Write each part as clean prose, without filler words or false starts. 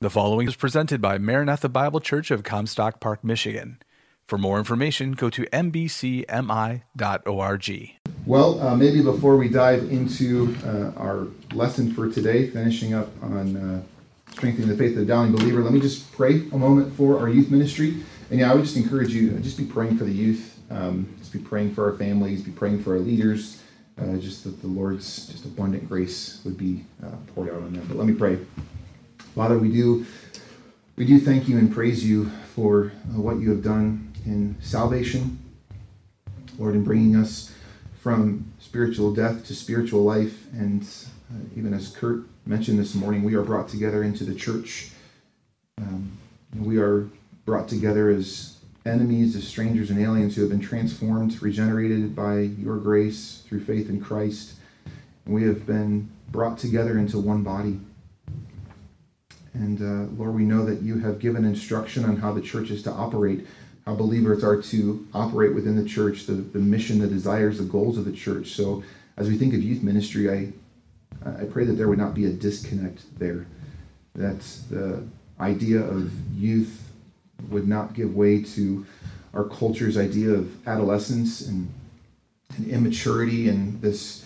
The following is presented by Maranatha Bible Church of Comstock Park, Michigan. For more information, go to mbcmi.org. Well, maybe before we dive into our lesson for today, finishing up on strengthening the faith of the doubting believer, let me just pray a moment for our youth ministry. And I would just encourage you, just be praying for the youth, just be praying for our families, be praying for our leaders, just that the Lord's just abundant grace would be poured out on them. But let me pray. Father, we do thank you and praise you for what you have done in salvation, Lord, in bringing us from spiritual death to spiritual life. And even as Kurt mentioned this morning, we are brought together into the church. We are brought together as enemies, as strangers and aliens who have been transformed, regenerated by your grace through faith in Christ. And we have been brought together into one body. And Lord, we know that you have given instruction on how the church is to operate, how believers are to operate within the church, the mission, the desires, the goals of the church. So as we think of youth ministry, I pray that there would not be a disconnect there, that the idea of youth would not give way to our culture's idea of adolescence and immaturity and this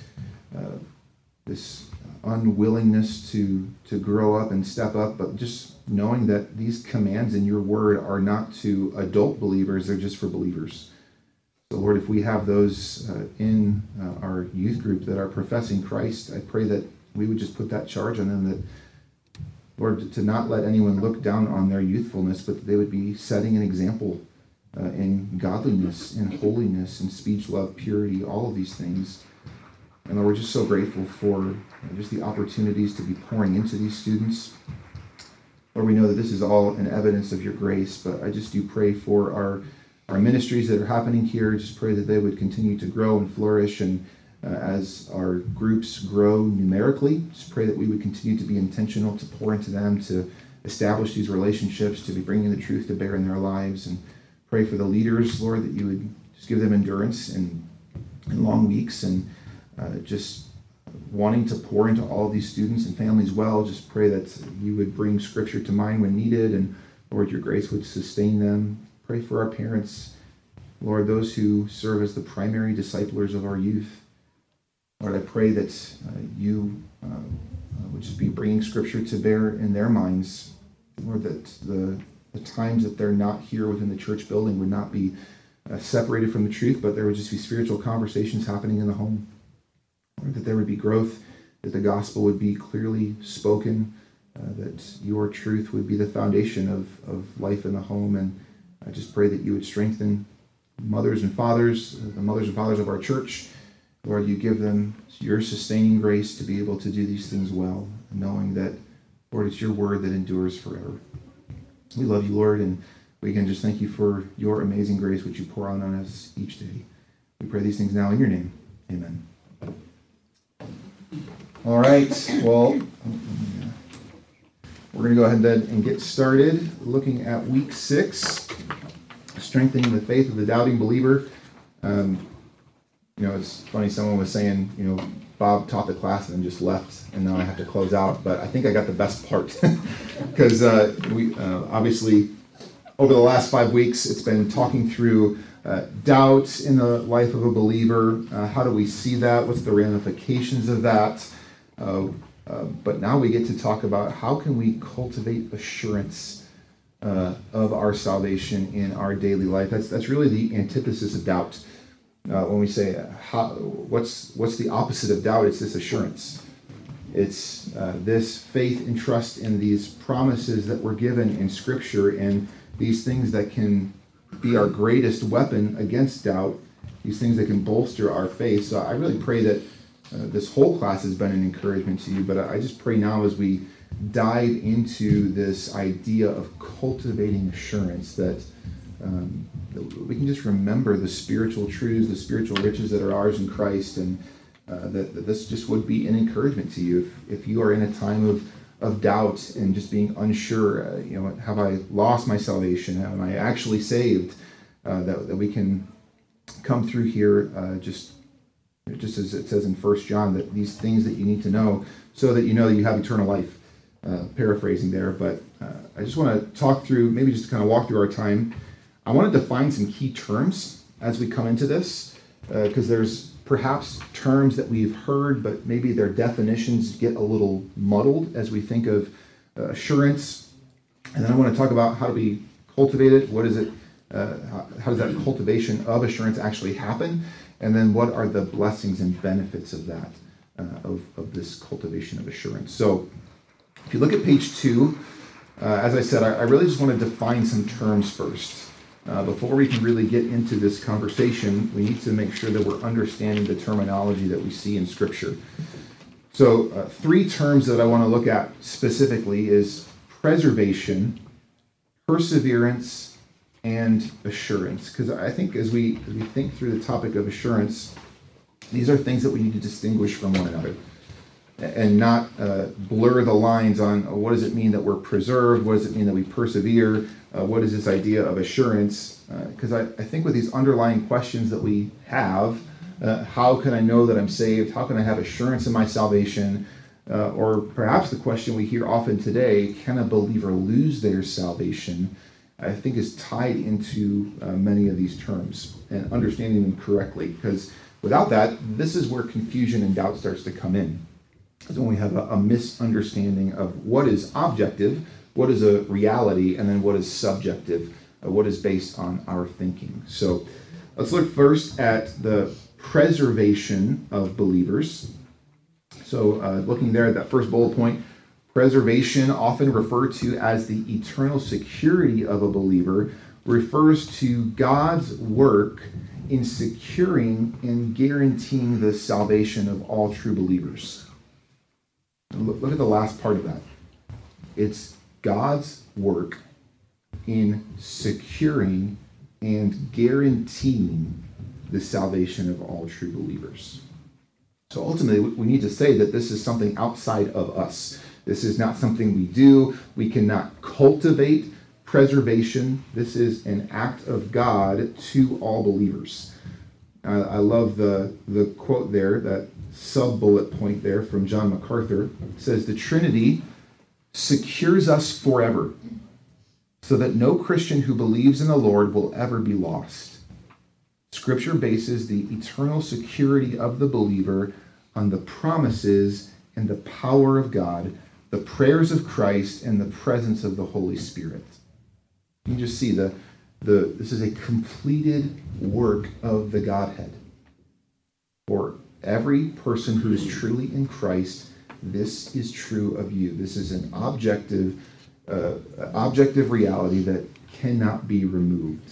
unwillingness to grow up and step up, but just knowing that these commands in your word are not to adult believers, they're just for believers. So Lord, if we have those in our youth group that are professing Christ, I pray that we would just put that charge on them, that Lord, to not let anyone look down on their youthfulness, but that they would be setting an example in godliness, in holiness, in speech, love, purity, all of these things. And Lord, we're just so grateful for just the opportunities to be pouring into these students. Lord, we know that this is all an evidence of your grace, but I just do pray for our ministries that are happening here. Just pray that they would continue to grow and flourish, and as our groups grow numerically, just pray that we would continue to be intentional to pour into them, to establish these relationships, to be bringing the truth to bear in their lives, and pray for the leaders, Lord, that you would just give them endurance and long weeks, and just wanting to pour into all of these students and families well. Just pray that you would bring scripture to mind when needed, and Lord, your grace would sustain them. Pray for our parents, Lord, those who serve as the primary disciplers of our youth. Lord, I pray that you would just be bringing scripture to bear in their minds. Lord, that the times that they're not here within the church building would not be separated from the truth, but there would just be spiritual conversations happening in the home. Lord, that there would be growth, that the gospel would be clearly spoken, that your truth would be the foundation of life in the home. And I just pray that you would strengthen mothers and fathers, the mothers and fathers of our church. Lord, you give them your sustaining grace to be able to do these things well, knowing that, Lord, it's your word that endures forever. We love you, Lord, and we can just thank you for your amazing grace which you pour out on us each day. We pray these things now in your name. Amen. All right, well, we're going to go ahead and get started looking at week 6, strengthening the faith of the doubting believer. It's funny, someone was saying, Bob taught the class and then just left, and now I have to close out, but I think I got the best part, because we obviously, over the last 5 weeks, it's been talking through doubt in the life of a believer. How do we see that? What's the ramifications of that? But now we get to talk about how can we cultivate assurance of our salvation in our daily life. That's really the antithesis of doubt. When we say what's the opposite of doubt, it's this assurance. It's this faith and trust in these promises that we're given in Scripture, and these things that can be our greatest weapon against doubt, these things that can bolster our faith. So I really pray that this whole class has been an encouragement to you, but I just pray now as we dive into this idea of cultivating assurance that we can just remember the spiritual truths, the spiritual riches that are ours in Christ, and that this just would be an encouragement to you. If you are in a time of doubt and just being unsure, have I lost my salvation? Am I actually saved? That we can come through here just as it says in 1 John, that these things that you need to know so that you know that you have eternal life. paraphrasing there, but I just want to talk through, maybe just kind of walk through our time. I want to define some key terms as we come into this, because there's perhaps terms that we've heard, but maybe their definitions get a little muddled as we think of assurance. And then I want to talk about how do we cultivate it, what is it, how does that cultivation of assurance actually happen, and then what are the blessings and benefits of that, of this cultivation of assurance. So if you look at page 2, as I said, I really just want to define some terms first. Before we can really get into this conversation, we need to make sure that we're understanding the terminology that we see in Scripture. So 3 terms that I want to look at specifically is preservation, perseverance, and assurance. Because I think as we think through the topic of assurance, these are things that we need to distinguish from one another and not blur the lines on what does it mean that we're preserved, what does it mean that we persevere, what is this idea of assurance? Because I think with these underlying questions that we have, how can I know that I'm saved? How can I have assurance in my salvation? Or perhaps the question we hear often today, can a believer lose their salvation? I think is tied into many of these terms and understanding them correctly. Because without that, this is where confusion and doubt starts to come in. It's when we have a misunderstanding of what is objective, what is a reality, and then what is subjective, what is based on our thinking. So let's look first at the preservation of believers. So looking there at that first bullet point, preservation, often referred to as the eternal security of a believer, refers to God's work in securing and guaranteeing the salvation of all true believers. Look at the last part of that. It's God's work in securing and guaranteeing the salvation of all true believers. So ultimately, we need to say that this is something outside of us. This is not something we do. We cannot cultivate preservation. This is an act of God to all believers. I love the quote there, that sub-bullet point there from John MacArthur. It says, "The Trinity secures us forever, so that no Christian who believes in the Lord will ever be lost. Scripture bases the eternal security of the believer on the promises and the power of God, the prayers of Christ, and the presence of the Holy Spirit." You just see this is a completed work of the Godhead. For every person who is truly in Christ, this is true of you. This is an objective reality that cannot be removed.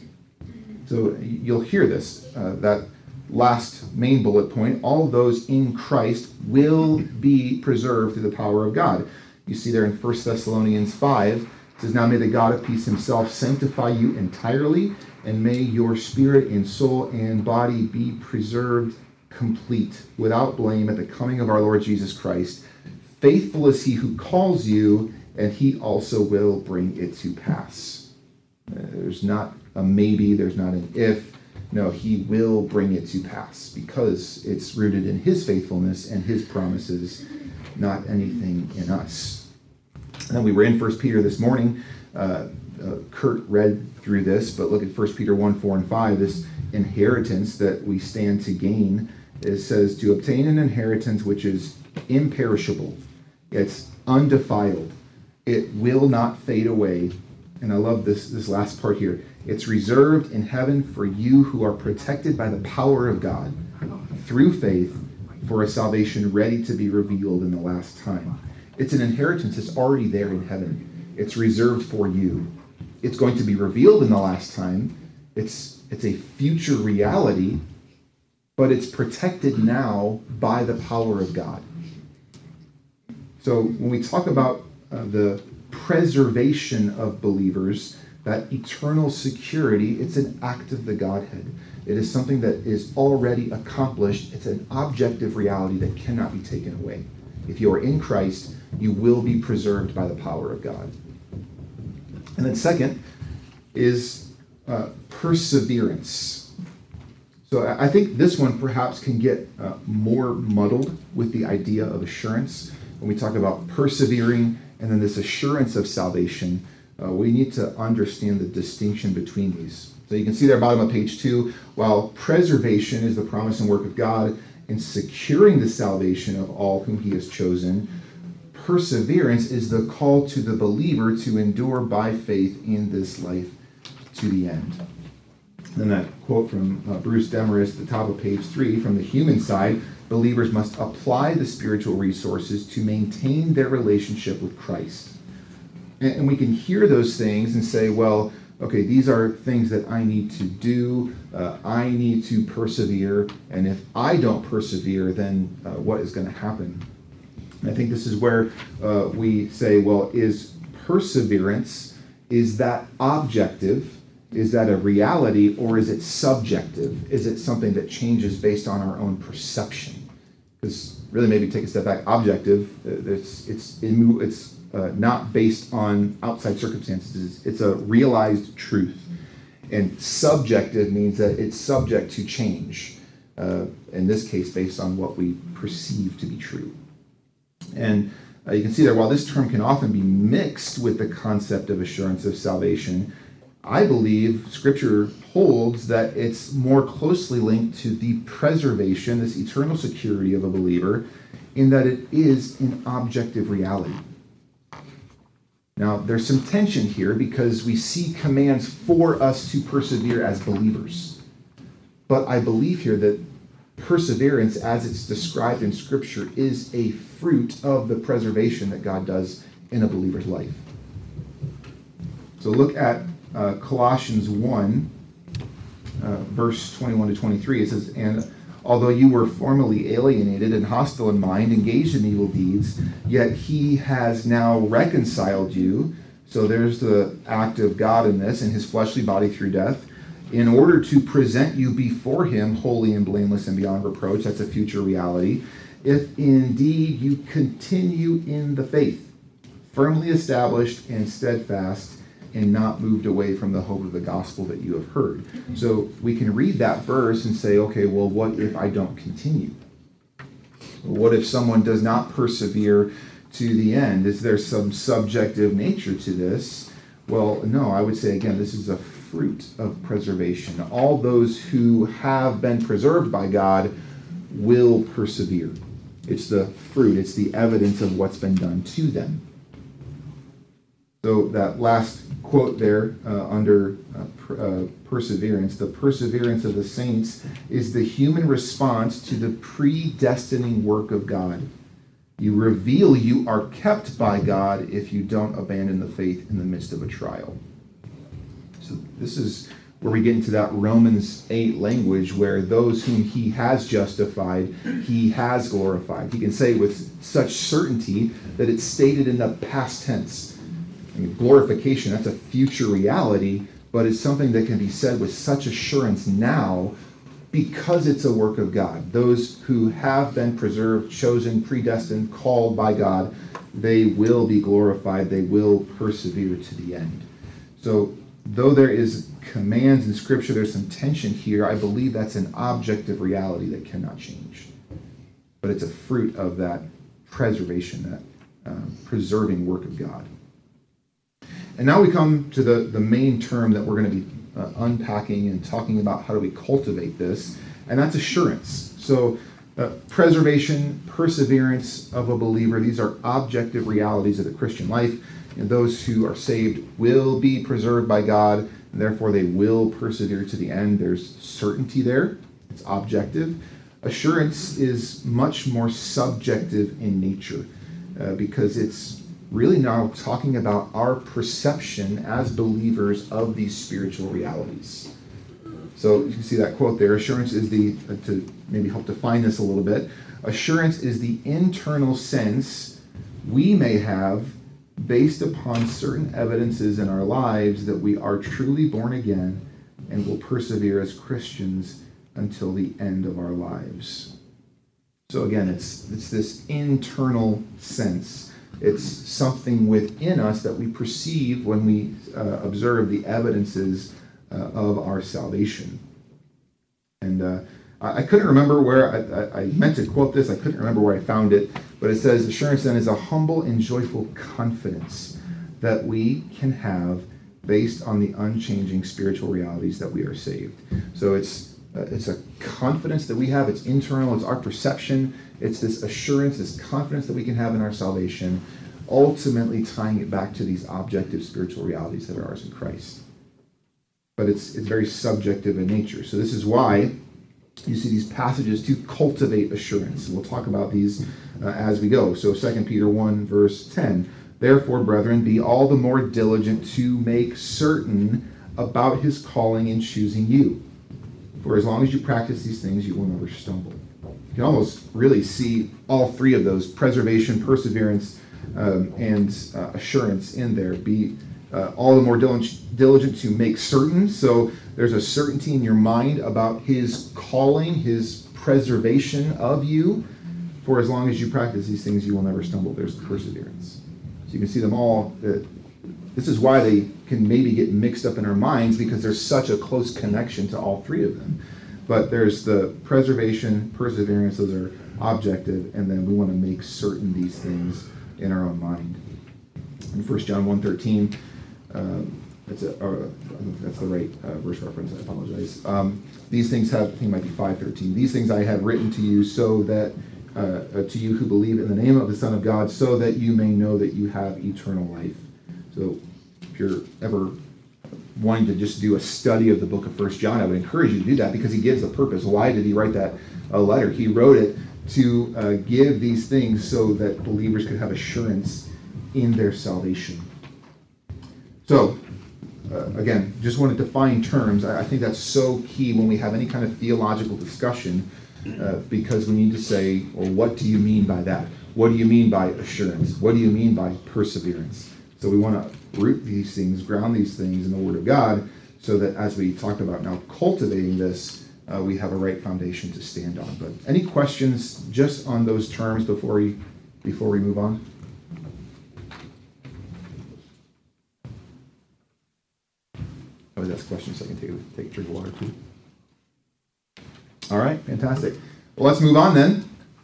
So you'll hear this, that last main bullet point, all those in Christ will be preserved through the power of God. You see there in 1 Thessalonians 5, it says, "Now may the God of peace himself sanctify you entirely, and may your spirit and soul and body be preserved complete, without blame at the coming of our Lord Jesus Christ. Faithful is he who calls you, and he also will bring it to pass." There's not a maybe, there's not an if. No, he will bring it to pass because it's rooted in his faithfulness and his promises, not anything in us. And then we were in 1 Peter this morning. Kurt read through this, but look at 1 Peter 1, 4, and 5, this inheritance that we stand to gain. It says, "To obtain an inheritance which is imperishable, it's undefiled, it will not fade away." And I love this last part here. "It's reserved in heaven for you who are protected by the power of God through faith for a salvation ready to be revealed in the last time." It's an inheritance that's already there in heaven. It's reserved for you. It's going to be revealed in the last time. It's a future reality, but it's protected now by the power of God. So when we talk about the preservation of believers, that eternal security, it's an act of the Godhead. It is something that is already accomplished. It's an objective reality that cannot be taken away. If you are in Christ, you will be preserved by the power of God. And then second is perseverance. So I think this one perhaps can get more muddled with the idea of assurance when we talk about persevering and then this assurance of salvation, we need to understand the distinction between these. So you can see there, bottom of page 2, while preservation is the promise and work of God in securing the salvation of all whom he has chosen, perseverance is the call to the believer to endure by faith in this life to the end. Then that quote from Bruce Demarest at the top of page 3, from the human side, believers must apply the spiritual resources to maintain their relationship with Christ. And we can hear those things and say, well, okay, these are things that I need to do. I need to persevere. And if I don't persevere, then what is going to happen? And I think this is where we say, well, is perseverance, is that objective? Is that a reality, or is it subjective? Is it something that changes based on our own perception? Because really, maybe take a step back. Objective, it's not based on outside circumstances. It's a realized truth. And subjective means that it's subject to change. In this case, based on what we perceive to be true. And you can see there, while this term can often be mixed with the concept of assurance of salvation, I believe Scripture holds that it's more closely linked to the preservation, this eternal security of a believer, in that it is an objective reality. Now, there's some tension here because we see commands for us to persevere as believers. But I believe here that perseverance, as it's described in Scripture, is a fruit of the preservation that God does in a believer's life. So look at Colossians 1, verse 21 to 23. It says, "And although you were formerly alienated and hostile in mind, engaged in evil deeds, yet he has now reconciled you." So there's the act of God in this, in his fleshly body through death, in order to present you before him holy and blameless and beyond reproach. That's a future reality. "If indeed you continue in the faith, firmly established and steadfast, and not moved away from the hope of the gospel that you have heard." So we can read that verse and say, okay, well, what if I don't continue? What if someone does not persevere to the end? Is there some subjective nature to this? Well, no, I would say, again, this is a fruit of preservation. All those who have been preserved by God will persevere. It's the fruit, it's the evidence of what's been done to them. So that last quote there under perseverance, the perseverance of the saints is the human response to the predestining work of God. You reveal you are kept by God if you don't abandon the faith in the midst of a trial. So this is where we get into that Romans 8 language, where those whom he has justified, he has glorified. He can say with such certainty that it's stated in the past tense. I mean, glorification, that's a future reality, but it's something that can be said with such assurance now because it's a work of God. Those who have been preserved, chosen, predestined, called by God, they will be glorified. They will persevere to the end. So though there is commands in Scripture, there's some tension here. I believe that's an objective reality that cannot change. But it's a fruit of that preservation, that preserving work of God. And now we come to the main term that we're going to be unpacking and talking about how do we cultivate this, and that's assurance. So preservation, perseverance of a believer, these are objective realities of the Christian life. And those who are saved will be preserved by God, and therefore they will persevere to the end. There's certainty there. It's objective. Assurance is much more subjective in nature because it's really now talking about our perception as believers of these spiritual realities. So you can see that quote there. Assurance is to maybe help define this a little bit, assurance is the internal sense we may have based upon certain evidences in our lives that we are truly born again and will persevere as Christians until the end of our lives. So again, it's this internal sense. It's something within us that we perceive when we observe the evidences of our salvation. And I couldn't remember where, I meant to quote this, I couldn't remember where I found it, but it says, assurance then is a humble and joyful confidence that we can have based on the unchanging spiritual realities that we are saved. So it's a confidence that we have. It's internal. It's our perception. It's this assurance, this confidence that we can have in our salvation, ultimately tying it back to these objective spiritual realities that are ours in Christ. But it's very subjective in nature. So this is why you see these passages to cultivate assurance. And we'll talk about these as we go. So 2 Peter 1, verse 10. Therefore, brethren, be all the more diligent to make certain about his calling and choosing you. For as long as you practice these things, you will never stumble. You can almost really see all three of those, preservation, perseverance, and assurance in there. Be all the more diligent to make certain. So there's a certainty in your mind about his calling, his preservation of you. For as long as you practice these things, you will never stumble. There's the perseverance. So you can see them all. This is why they can maybe get mixed up in our minds, because there's such a close connection to all three of them. But there's the preservation, perseverance, those are objective, and then we want to make certain these things in our own mind. In 1 John 1:13, I think that's the right verse reference, I apologize. These things have, I think it might be 5:13, these things I have written to you so that, to you who believe in the name of the Son of God, so that you may know that you have eternal life. So if you're ever wanting to just do a study of the book of 1 John, I would encourage you to do that, because he gives a purpose. Why did he write that letter? He wrote it to give these things so that believers could have assurance in their salvation. So, again, just want to define terms. I think that's so key when we have any kind of theological discussion, because we need to say, well, what do you mean by that? What do you mean by assurance? What do you mean by perseverance? So we want to root these things, ground these things in the Word of God, so that as we talked about now cultivating this, we have a right foundation to stand on. But any questions just on those terms before we move on? Oh, that's questions. So I can take a drink of water too. All right, fantastic. Well, let's move on then.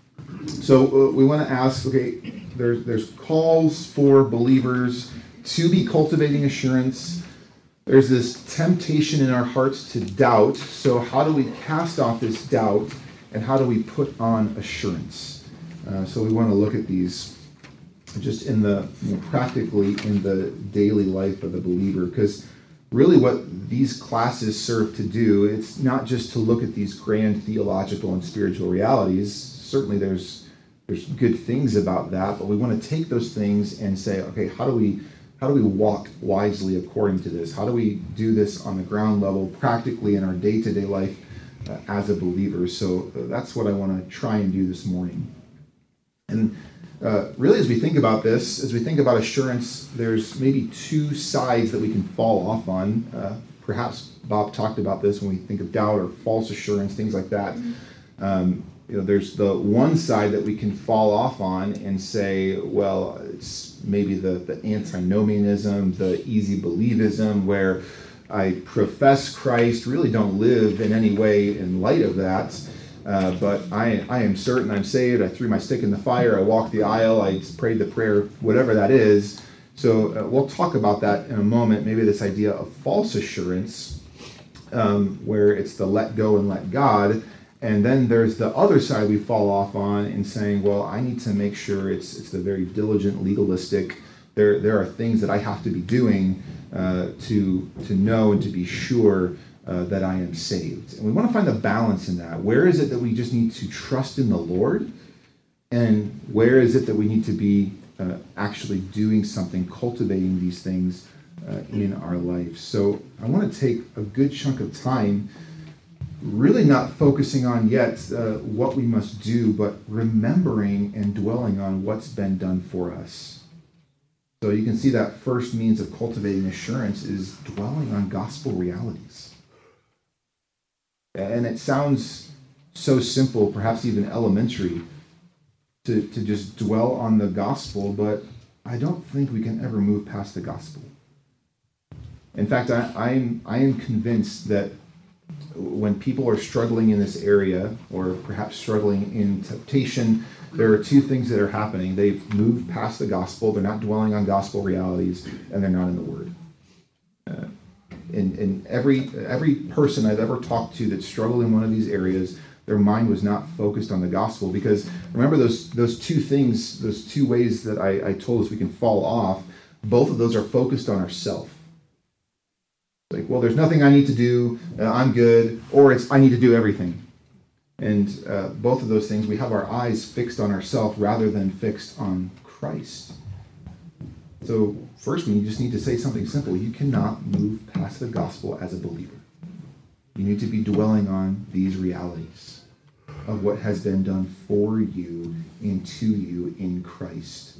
So we want to ask, okay, there's calls for believers to be cultivating assurance. There's this temptation in our hearts to doubt. So how do we cast off this doubt, and how do we put on assurance? So we want to look at these just in the practically in the daily life of the believer, because really what these classes serve to do, it's not just to look at these grand theological and spiritual realities. Certainly there's good things about that, but we want to take those things and say, okay, how do we walk wisely according to this? How do we do this on the ground level, practically in our day-to-day life as a believer? So that's what I want to try and do this morning. And really, as we think about this, as we think about assurance, there's maybe two sides that we can fall off on. Perhaps Bob talked about this when we think of doubt or false assurance, things like that. There's the one side that we can fall off on and say, well, it's maybe the antinomianism, the easy believism, where I profess Christ, really don't live in any way in light of that. But I am certain I'm saved. I threw my stick in the fire. I walked the aisle. I prayed the prayer, whatever that is. So we'll talk about that in a moment. Maybe this idea of false assurance, where it's the let go and let God. And then there's the other side we fall off on in saying, well, I need to make sure it's the very diligent, legalistic. There are things that I have to be doing to know and to be sure that I am saved. And we want to find the balance in that. Where is it that we just need to trust in the Lord? And where is it that we need to be actually doing something, cultivating these things in our life? So I want to take a good chunk of time really not focusing on yet what we must do, but remembering and dwelling on what's been done for us. So you can see that first means of cultivating assurance is dwelling on gospel realities. And it sounds so simple, perhaps even elementary, to just dwell on the gospel, but I don't think we can ever move past the gospel. In fact, I am convinced that when people are struggling in this area, or perhaps struggling in temptation, there are two things that are happening. They've moved past the gospel, they're not dwelling on gospel realities, and they're not in the Word. In every person I've ever talked to that struggled in one of these areas, their mind was not focused on the gospel. Because remember those two things, those two ways that I told us we can fall off, both of those are focused on ourself. Like, well, there's nothing I need to do, I'm good, or it's I need to do everything. And both of those things, we have our eyes fixed on ourselves rather than fixed on Christ. So first, we just need to say something simple. You cannot move past the gospel as a believer. You need to be dwelling on these realities of what has been done for you and to you in Christ.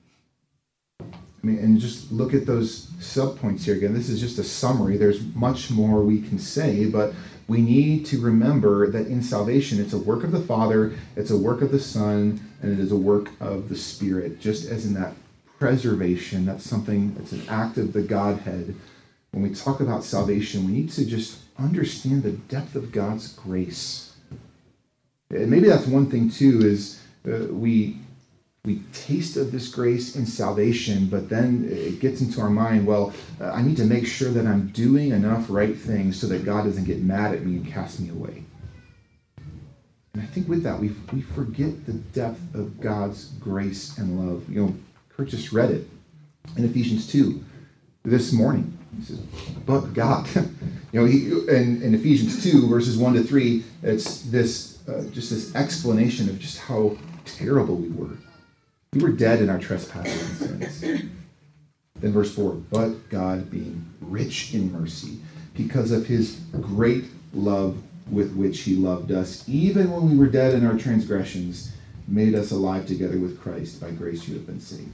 I mean, and just look at those subpoints here again. This is just a summary. There's much more we can say, but we need to remember that in salvation, it's a work of the Father, it's a work of the Son, and it is a work of the Spirit. Just as in that preservation, that's something that's an act of the Godhead. When we talk about salvation, we need to just understand the depth of God's grace. And maybe that's one thing too, is we taste of this grace in salvation, but then it gets into our mind, well, I need to make sure that I'm doing enough right things so that God doesn't get mad at me and cast me away. And I think with that, we forget the depth of God's grace and love. You know, Kurt just read it in Ephesians 2 this morning. He says, but God. You know, in Ephesians 2, verses 1 to 3, it's this just this explanation of just how terrible we were. We were dead in our trespasses and sins. Then verse 4, but God, being rich in mercy, because of his great love with which he loved us, even when we were dead in our transgressions, made us alive together with Christ. By grace you have been saved.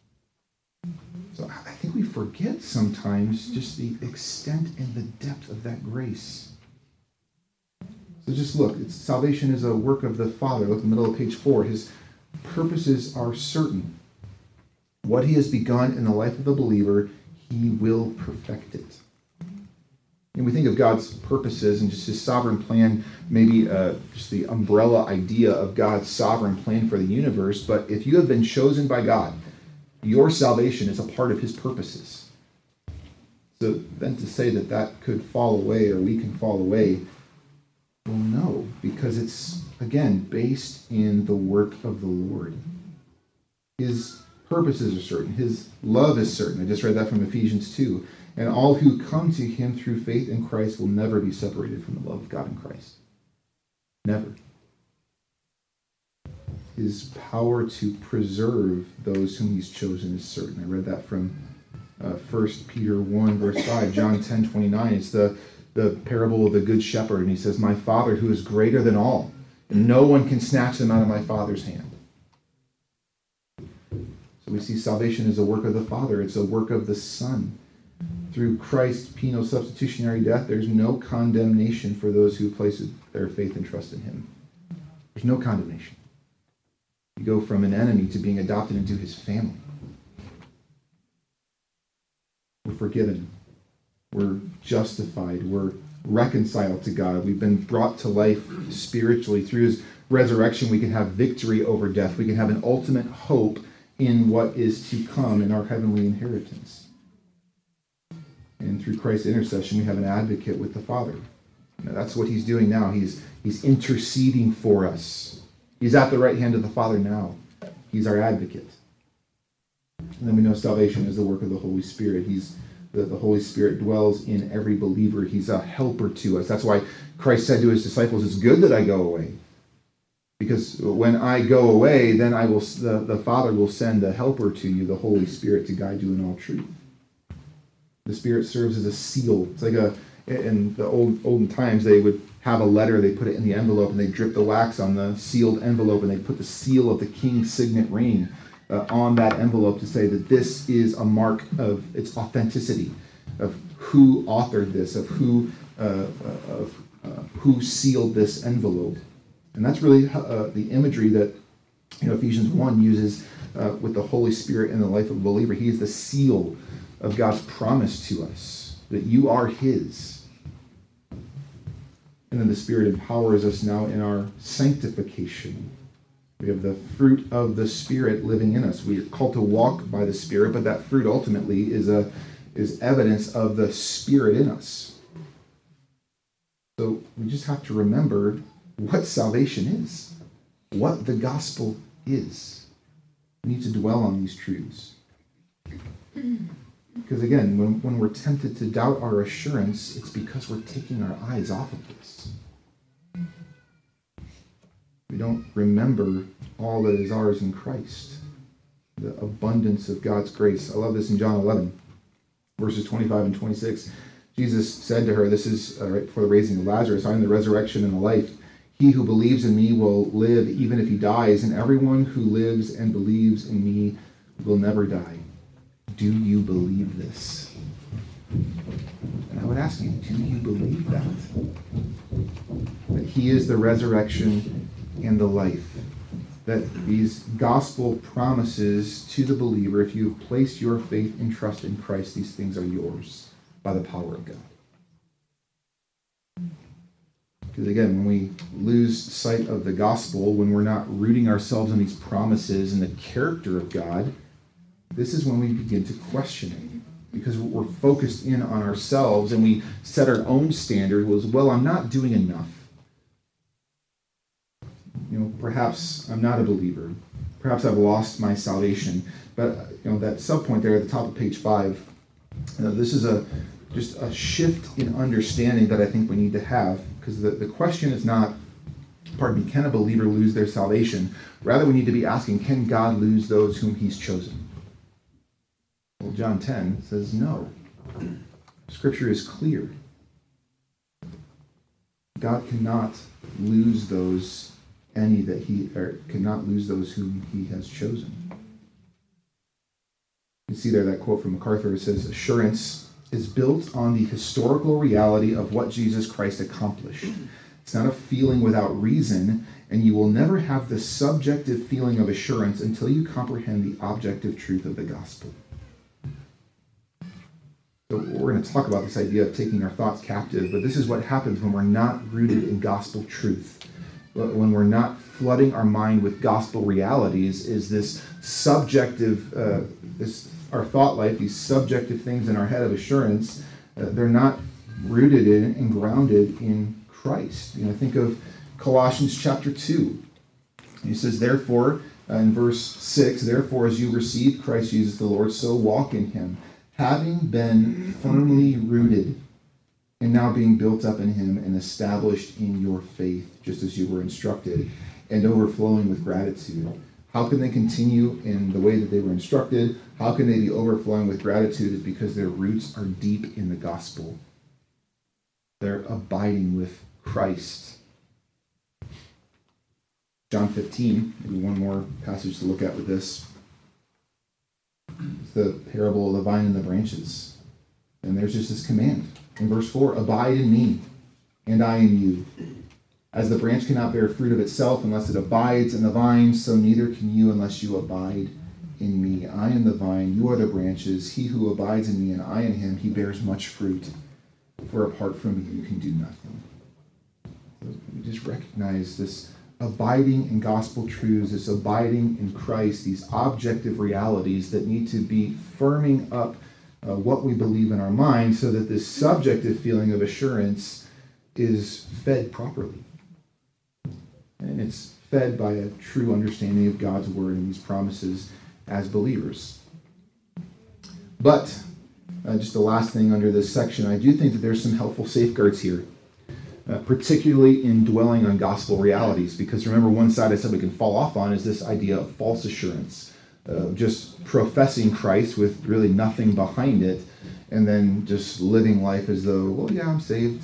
So I think we forget sometimes just the extent and the depth of that grace. So just look, salvation is a work of the Father. Look in the middle of page 4. His purposes are certain. What he has begun in the life of the believer, he will perfect it. And we think of God's purposes and just his sovereign plan, maybe just the umbrella idea of God's sovereign plan for the universe. But if you have been chosen by God, your salvation is a part of his purposes. So then to say that that could fall away, or we can fall away, well, no, because it's, again, based in the work of the Lord. His purposes are certain. His love is certain. I just read that from Ephesians 2. And all who come to him through faith in Christ will never be separated from the love of God in Christ. Never. His power to preserve those whom he's chosen is certain. I read that from 1 Peter 1, verse 5. John 10:29. It's the parable of the Good Shepherd. And he says, my Father who is greater than all, and no one can snatch them out of my Father's hand. So we see salvation is a work of the Father. It's a work of the Son. Through Christ's penal substitutionary death, there's no condemnation for those who place their faith and trust in him. There's no condemnation. You go from an enemy to being adopted into his family. We're forgiven. We're justified. We're reconciled to God. We've been brought to life spiritually. Through his resurrection, we can have victory over death. We can have an ultimate hope in what is to come in our heavenly inheritance. And through Christ's intercession, we have an advocate with the Father. Now, that's what he's doing now. He's interceding for us. He's at the right hand of the Father now. He's our advocate. And then we know salvation is the work of the Holy Spirit. The Holy Spirit dwells in every believer. He's a helper to us. That's why Christ said to his disciples, it's good that I go away. Because when I go away, then the Father will send a helper to you, the Holy Spirit, to guide you in all truth. The Spirit serves as a seal. It's like in the olden times, they would have a letter, they put it in the envelope, and they drip the wax on the sealed envelope, and they put the seal of the king's signet ring on that envelope to say that this is a mark of its authenticity, of who authored this, of who sealed this envelope. And that's really the imagery that Ephesians 1 uses with the Holy Spirit in the life of a believer. He is the seal of God's promise to us, that you are his. And then the Spirit empowers us now in our sanctification. We have the fruit of the Spirit living in us. We are called to walk by the Spirit, but that fruit ultimately is evidence of the Spirit in us. So we just have to remember what salvation is, what the gospel is. We need to dwell on these truths. Because again, when we're tempted to doubt our assurance, it's because we're taking our eyes off of this. We don't remember all that is ours in Christ, the abundance of God's grace. I love this in John 11, verses 25 and 26. Jesus said to her, this is right before the raising of Lazarus, I am the resurrection and the life. He who believes in me will live even if he dies, and everyone who lives and believes in me will never die. Do you believe this? And I would ask you, do you believe that? That he is the resurrection and the life. That these gospel promises to the believer, if you have placed your faith and trust in Christ, these things are yours by the power of God. Because again, when we lose sight of the gospel, when we're not rooting ourselves in these promises and the character of God, this is when we begin to question it. Because we're focused in on ourselves and we set our own standard was, well, I'm not doing enough. Perhaps I'm not a believer. Perhaps I've lost my salvation. But that subpoint there at the top of page 5, this is just a shift in understanding that I think we need to have. Because the question is not, can a believer lose their salvation? Rather, we need to be asking, can God lose those whom he's chosen? Well, John 10 says no. Scripture is clear. God cannot lose those cannot lose those whom he has chosen. You see there that quote from MacArthur. It says, assurance is built on the historical reality of what Jesus Christ accomplished. It's not a feeling without reason, and you will never have the subjective feeling of assurance until you comprehend the objective truth of the gospel. So we're going to talk about this idea of taking our thoughts captive, but this is what happens when we're not rooted in gospel truth. When we're not flooding our mind with gospel realities, is this subjective, our thought life, these subjective things in our head of assurance, they're not rooted in and grounded in Christ. Think of Colossians chapter 2. He says, therefore, in verse 6, therefore as you received Christ Jesus the Lord, so walk in him, having been firmly rooted and now being built up in him and established in your faith, just as you were instructed, and overflowing with gratitude. How can they continue in the way that they were instructed? How can they be overflowing with gratitude? Is because their roots are deep in the gospel. They're abiding with Christ. John 15, maybe one more passage to look at with this. It's the parable of the vine and the branches. And there's just this command. In verse 4, abide in me, and I in you. As the branch cannot bear fruit of itself unless it abides in the vine, so neither can you unless you abide in me. I am the vine, you are the branches. He who abides in me and I in him, he bears much fruit. For apart from me, you can do nothing. So we just recognize this abiding in gospel truths, this abiding in Christ, these objective realities that need to be firming up what we believe in our mind so that this subjective feeling of assurance is fed properly. And it's fed by a true understanding of God's word and these promises as believers. But, just the last thing under this section, I do think that there's some helpful safeguards here, particularly in dwelling on gospel realities. Because remember, one side I said we can fall off on is this idea of false assurance. Just professing Christ with really nothing behind it, and then just living life as though, well, yeah, I'm saved.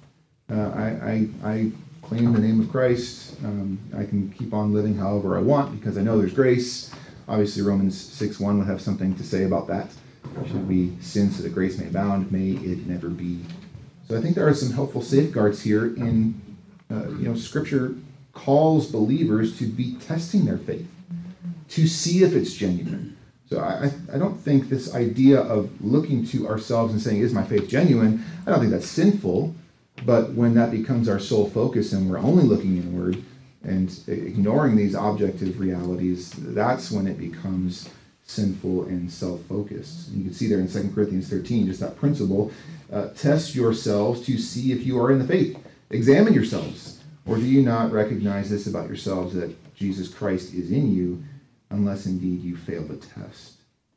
I claim the name of Christ. I can keep on living however I want because I know there's grace. Obviously, Romans 6:1 would have something to say about that. Should we sin so that grace may abound? May it never be. So I think there are some helpful safeguards here in, Scripture calls believers to be testing their faith, to see if it's genuine. So I don't think this idea of looking to ourselves and saying, is my faith genuine? I don't think that's sinful. But when that becomes our sole focus and we're only looking inward and ignoring these objective realities, that's when it becomes sinful and self-focused. You can see there in 2 Corinthians 13, just that principle. Test yourselves to see if you are in the faith. Examine yourselves. Or do you not recognize this about yourselves, that Jesus Christ is in you, unless indeed you fail the test?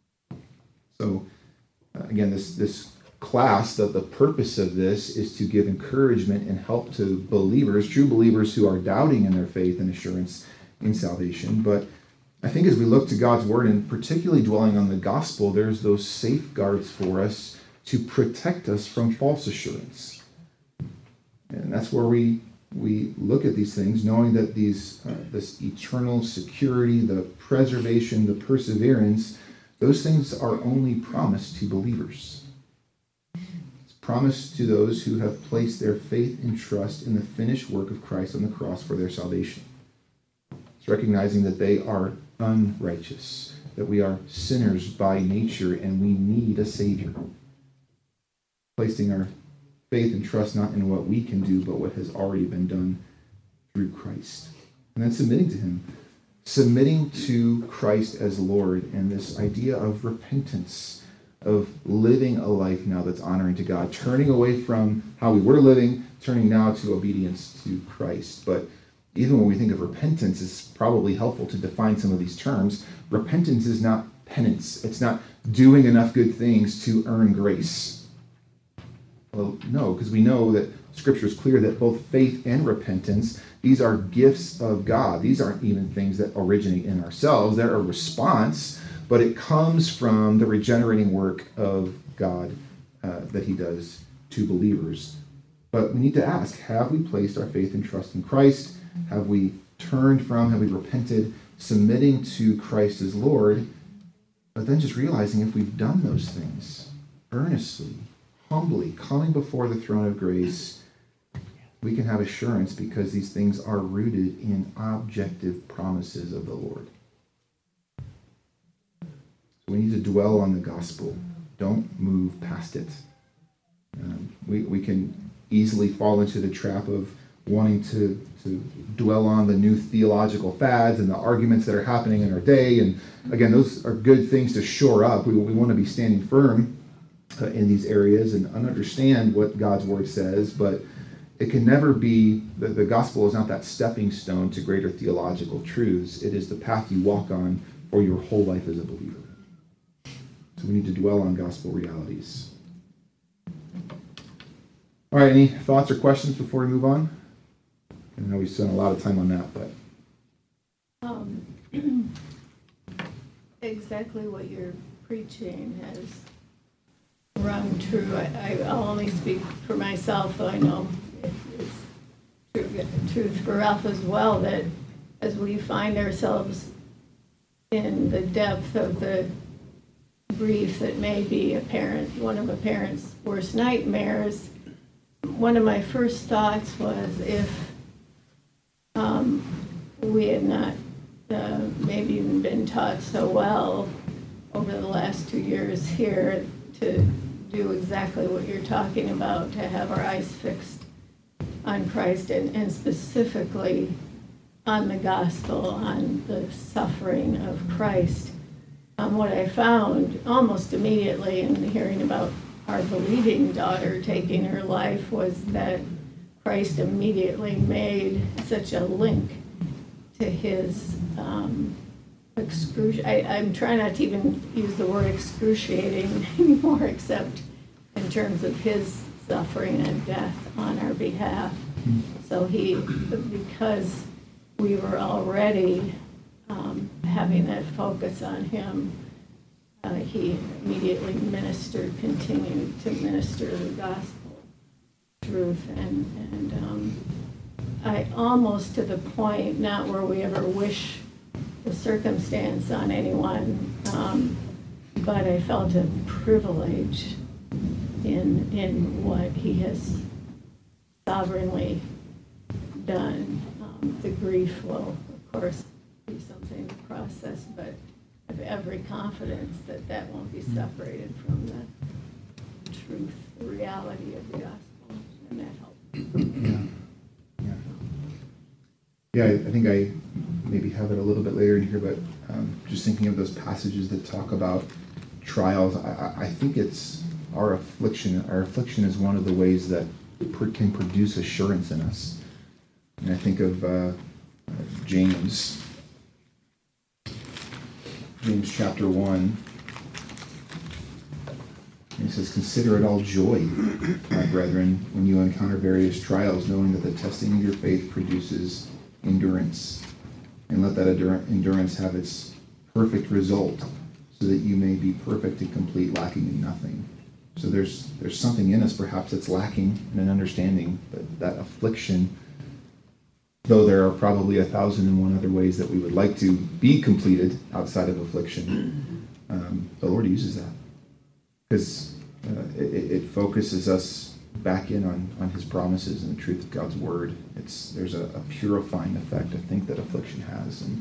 So, again, this class, the purpose of this is to give encouragement and help to believers, true believers who are doubting in their faith and assurance in salvation. But I think as we look to God's word, and particularly dwelling on the gospel, there's those safeguards for us to protect us from false assurance. And that's where we look at these things, knowing that this eternal security, the preservation, the perseverance, those things are only promised to believers. Promised to those who have placed their faith and trust in the finished work of Christ on the cross for their salvation. It's recognizing that they are unrighteous, that we are sinners by nature and we need a Savior. Placing our faith and trust not in what we can do, but what has already been done through Christ. And then submitting to Him. Submitting to Christ as Lord, and this idea of repentance, of living a life now that's honoring to God, turning away from how we were living, turning now to obedience to Christ. But even when we think of repentance, it's probably helpful to define some of these terms. Repentance is not penance. It's not doing enough good things to earn grace. Well, no, because we know that Scripture is clear that both faith and repentance, these are gifts of God. These aren't even things that originate in ourselves. They're a response, but it comes from the regenerating work of God that He does to believers. But we need to ask, have we placed our faith and trust in Christ? Have we turned from, have we repented, submitting to Christ as Lord? But then just realizing if we've done those things earnestly, humbly, coming before the throne of grace, we can have assurance because these things are rooted in objective promises of the Lord. We need to dwell on the gospel. Don't move past it. We can easily fall into the trap of wanting to dwell on the new theological fads and the arguments that are happening in our day. And again, those are good things to shore up. We want to be standing firm in these areas and understand what God's word says, but it can never be, the gospel is not that stepping stone to greater theological truths. It is the path you walk on for your whole life as a believer. So we need to dwell on gospel realities. All right, any thoughts or questions before we move on? I know we spent a lot of time on that, but... Exactly what you're preaching has rung true. I'll only speak for myself, though I know it's truth for Ralph as well, that as we find ourselves in the depth of the grief that may be one of a parent's worst nightmares, one of my first thoughts was if we had not maybe even been taught so well over the last 2 years here to do exactly what you're talking about, to have our eyes fixed on Christ and specifically on the gospel, on the suffering of Christ. What I found almost immediately in hearing about our believing daughter taking her life was that Christ immediately made such a link to his I'm trying not to even use the word excruciating anymore, except in terms of his suffering and death on our behalf. So because we were already having that focus on him, he immediately continued to minister the gospel truth, and I almost to the point, not where we ever wish the circumstance on anyone, but I felt a privilege in what he has sovereignly done. The grief will, of course, be something to process, but I have every confidence that won't be separated from the truth, the reality of the gospel, and that helps. Yeah, I think I maybe have it a little bit later in here, but just thinking of those passages that talk about trials, I think it's our affliction. Our affliction is one of the ways that can produce assurance in us. And I think of James chapter 1. He says, "Consider it all joy, my brethren, when you encounter various trials, knowing that the testing of your faith produces endurance. And let that endurance have its perfect result, so that you may be perfect and complete, lacking in nothing." So there's something in us perhaps that's lacking in an understanding, but that affliction, though there are probably 1,001 other ways that we would like to be completed outside of affliction, the Lord uses that. Because it focuses us back in on his promises and the truth of God's word. There's a purifying effect, I think, that affliction has. And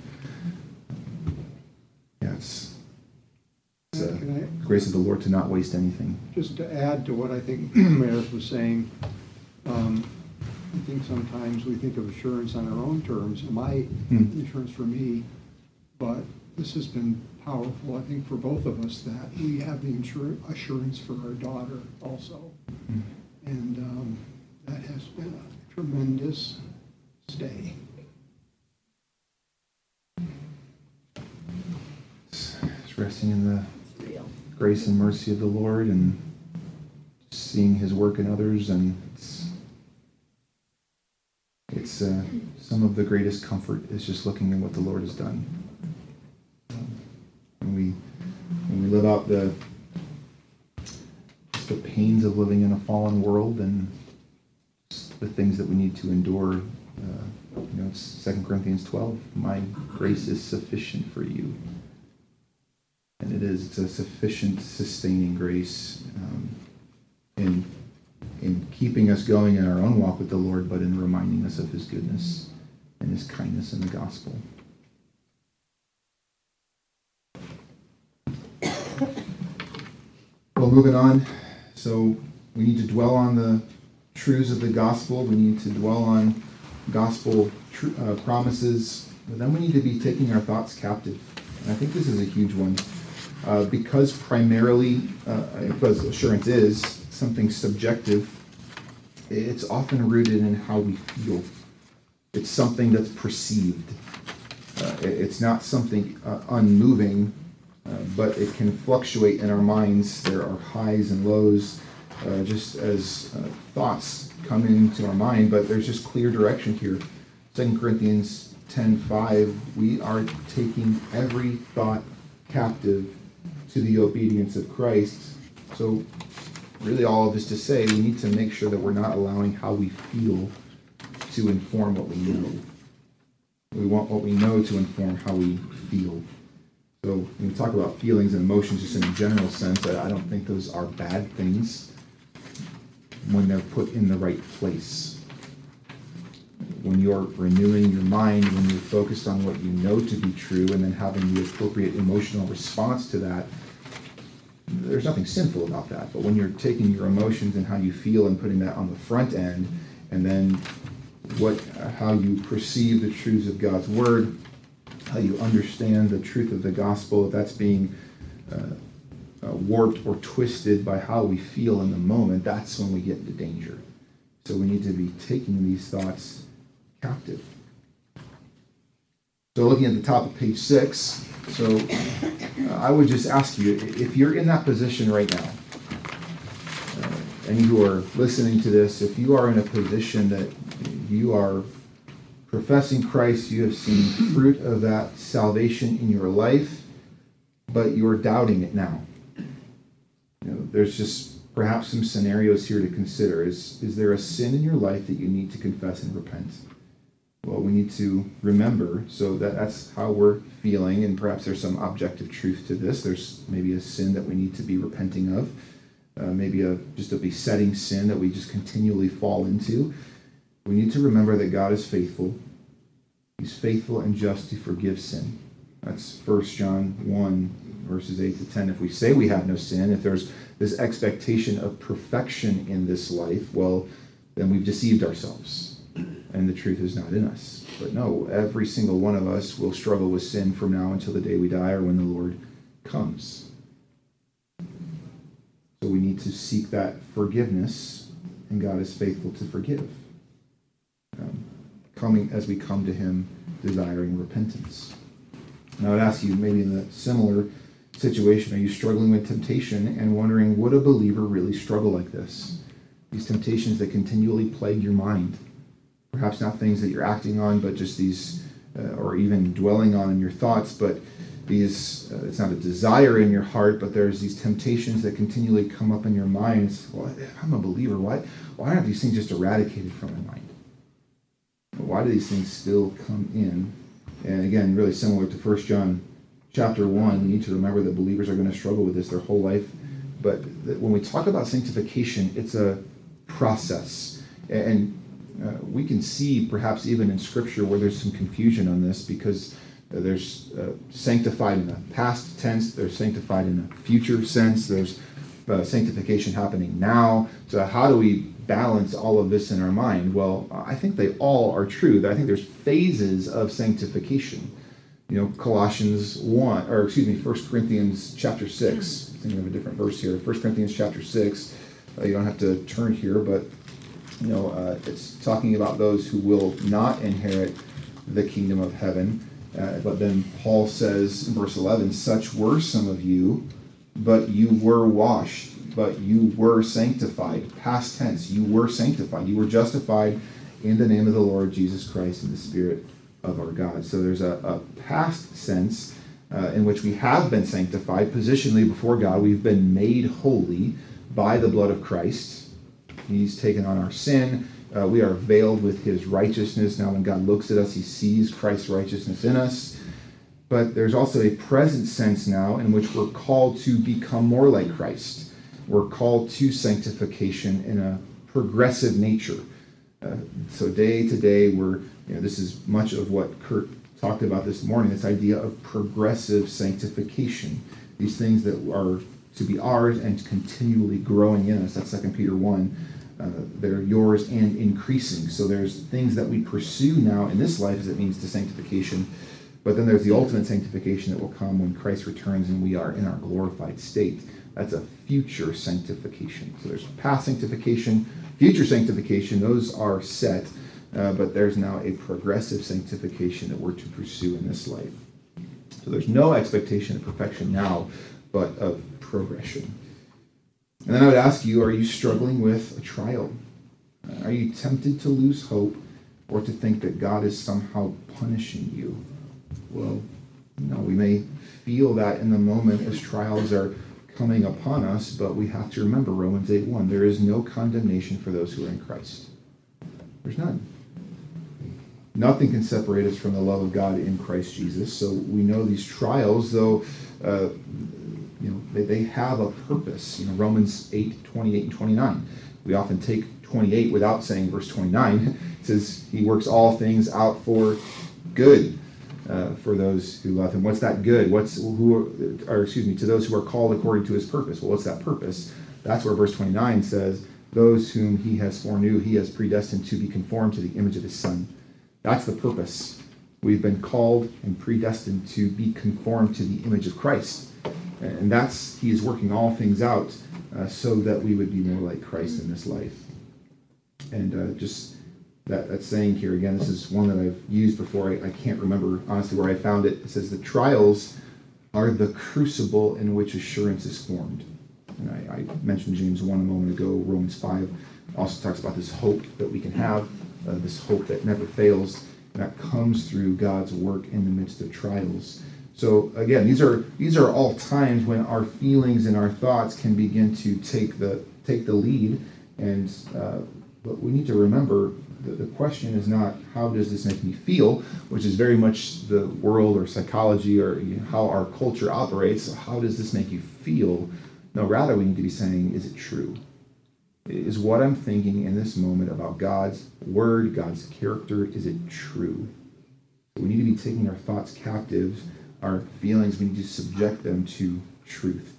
it's the grace of the Lord to not waste anything. Just to add to what I think Meredith was saying, I think sometimes we think of assurance on our own terms. My assurance for me, but this has been powerful, I think, for both of us, that we have the assurance for our daughter also. And that has been a tremendous stay. It's resting in the grace and mercy of the Lord and seeing his work in others, and it's some of the greatest comfort is just looking at what the Lord has done. When we live out the pains of living in a fallen world and the things that we need to endure, it's 2 Corinthians 12. My grace is sufficient for you. And it is. It's a sufficient, sustaining grace in keeping us going in our own walk with the Lord, but in reminding us of his goodness and his kindness in the gospel. Well, moving on. So we need to dwell on the truths of the gospel. We need to dwell on gospel promises. But then we need to be taking our thoughts captive. And I think this is a huge one. Because assurance is something subjective, it's often rooted in how we feel. It's something that's perceived. It's not something unmoving, but it can fluctuate in our minds. There are highs and lows, just as thoughts come into our mind, but there's just clear direction here. 2 Corinthians 10:5, we are taking every thought captive to the obedience of Christ. So really all of this to say, we need to make sure that we're not allowing how we feel to inform what we know. We want what we know to inform how we feel. So when we talk about feelings and emotions just in a general sense, I don't think those are bad things when they're put in the right place. When you're renewing your mind, when you're focused on what you know to be true, and then having the appropriate emotional response to that, there's nothing sinful about that. But when you're taking your emotions and how you feel and putting that on the front end, and then how you perceive the truths of God's word, how you understand the truth of the gospel, if that's being warped or twisted by how we feel in the moment, that's when we get into danger. So we need to be taking these thoughts captive. So looking at the top of page 6, so I would just ask you, if you're in that position right now, any who are listening to this, if you are in a position that you are professing Christ, you have seen fruit of that salvation in your life, but you're doubting it now. There's just perhaps some scenarios here to consider. Is there a sin in your life that you need to confess and repent? Well, we need to remember, so that's how we're feeling, and perhaps there's some objective truth to this. There's maybe a sin that we need to be repenting of, maybe just a besetting sin that we just continually fall into. We need to remember that God is faithful. He's faithful and just to forgive sin. That's 1 John 1, verses 8 to 10. If we say we have no sin, if there's this expectation of perfection in this life, well, then we've deceived ourselves, and the truth is not in us. But no, every single one of us will struggle with sin from now until the day we die or when the Lord comes. So we need to seek that forgiveness, and God is faithful to forgive. Coming as we come to him, desiring repentance. And I would ask you, maybe in a similar situation, are you struggling with temptation and wondering, would a believer really struggle like this? These temptations that continually plague your mind. Perhaps not things that you're acting on, but just these, or even dwelling on in your thoughts, but these, it's not a desire in your heart, but there's these temptations that continually come up in your mind. Well, if I'm a believer, why aren't these things just eradicated from my mind? Why do these things still come in? And again, really similar to 1 John chapter 1, we need to remember that believers are going to struggle with this their whole life. But when we talk about sanctification, it's a process. And we can see perhaps even in Scripture where there's some confusion on this, because there's sanctified in a past tense, there's sanctified in a future sense, there's sanctification happening now. So how do we balance all of this in our mind? Well, I think they all are true. I think there's phases of sanctification. Colossians 1, or excuse me, 1 Corinthians chapter 6. I'm thinking of a different verse here. 1 Corinthians chapter 6. You don't have to turn here, but it's talking about those who will not inherit the kingdom of heaven. But then Paul says in verse 11, such were some of you, but you were washed, but you were sanctified. Past tense, you were sanctified. You were justified in the name of the Lord Jesus Christ in the Spirit of our God. So there's a past sense in which we have been sanctified positionally before God. We've been made holy by the blood of Christ. He's taken on our sin. We are veiled with his righteousness. Now when God looks at us, he sees Christ's righteousness in us. But there's also a present sense now in which we're called to become more like Christ. We're called to sanctification in a progressive nature. So day to day, this is much of what Kurt talked about this morning, this idea of progressive sanctification. These things that are to be ours and continually growing in us. That's 2 Peter 1. They're yours and increasing. So there's things that we pursue now in this life as it means to sanctification. But then there's the ultimate sanctification that will come when Christ returns and we are in our glorified state. That's a future sanctification. So there's past sanctification, future sanctification. Those are set. But there's now a progressive sanctification that we're to pursue in this life. So there's no expectation of perfection now, but of progression. And then I would ask you, are you struggling with a trial? Are you tempted to lose hope or to think that God is somehow punishing you? Well, we may feel that in the moment as trials are coming upon us, but we have to remember Romans 8:1. There is no condemnation for those who are in Christ. There's none. Nothing can separate us from the love of God in Christ Jesus. So we know these trials, though, they have a purpose. Romans 8:28 and 29. We often take 28 without saying verse 29. It says he works all things out for good for those who love him. What's that good? To those who are called according to his purpose. Well, what's that purpose? That's where verse 29 says, those whom he has foreknew, he has predestined to be conformed to the image of his Son. That's the purpose. We've been called and predestined to be conformed to the image of Christ. And he is working all things out so that we would be more like Christ in this life. And just that saying here, again, this is one that I've used before. I can't remember, honestly, where I found it. It says the trials are the crucible in which assurance is formed. And I mentioned James 1 a moment ago. Romans 5 also talks about this hope that we can have, this hope that never fails, and that comes through God's work in the midst of trials. So again, these are all times when our feelings and our thoughts can begin to take the lead, but we need to remember that the question is not how does this make me feel, which is very much the world or psychology or how our culture operates. So how does this make you feel? No, rather we need to be saying, is it true? Is what I'm thinking in this moment about God's word, God's character, is it true? We need to be taking our thoughts captive, our feelings, we need to subject them to truth.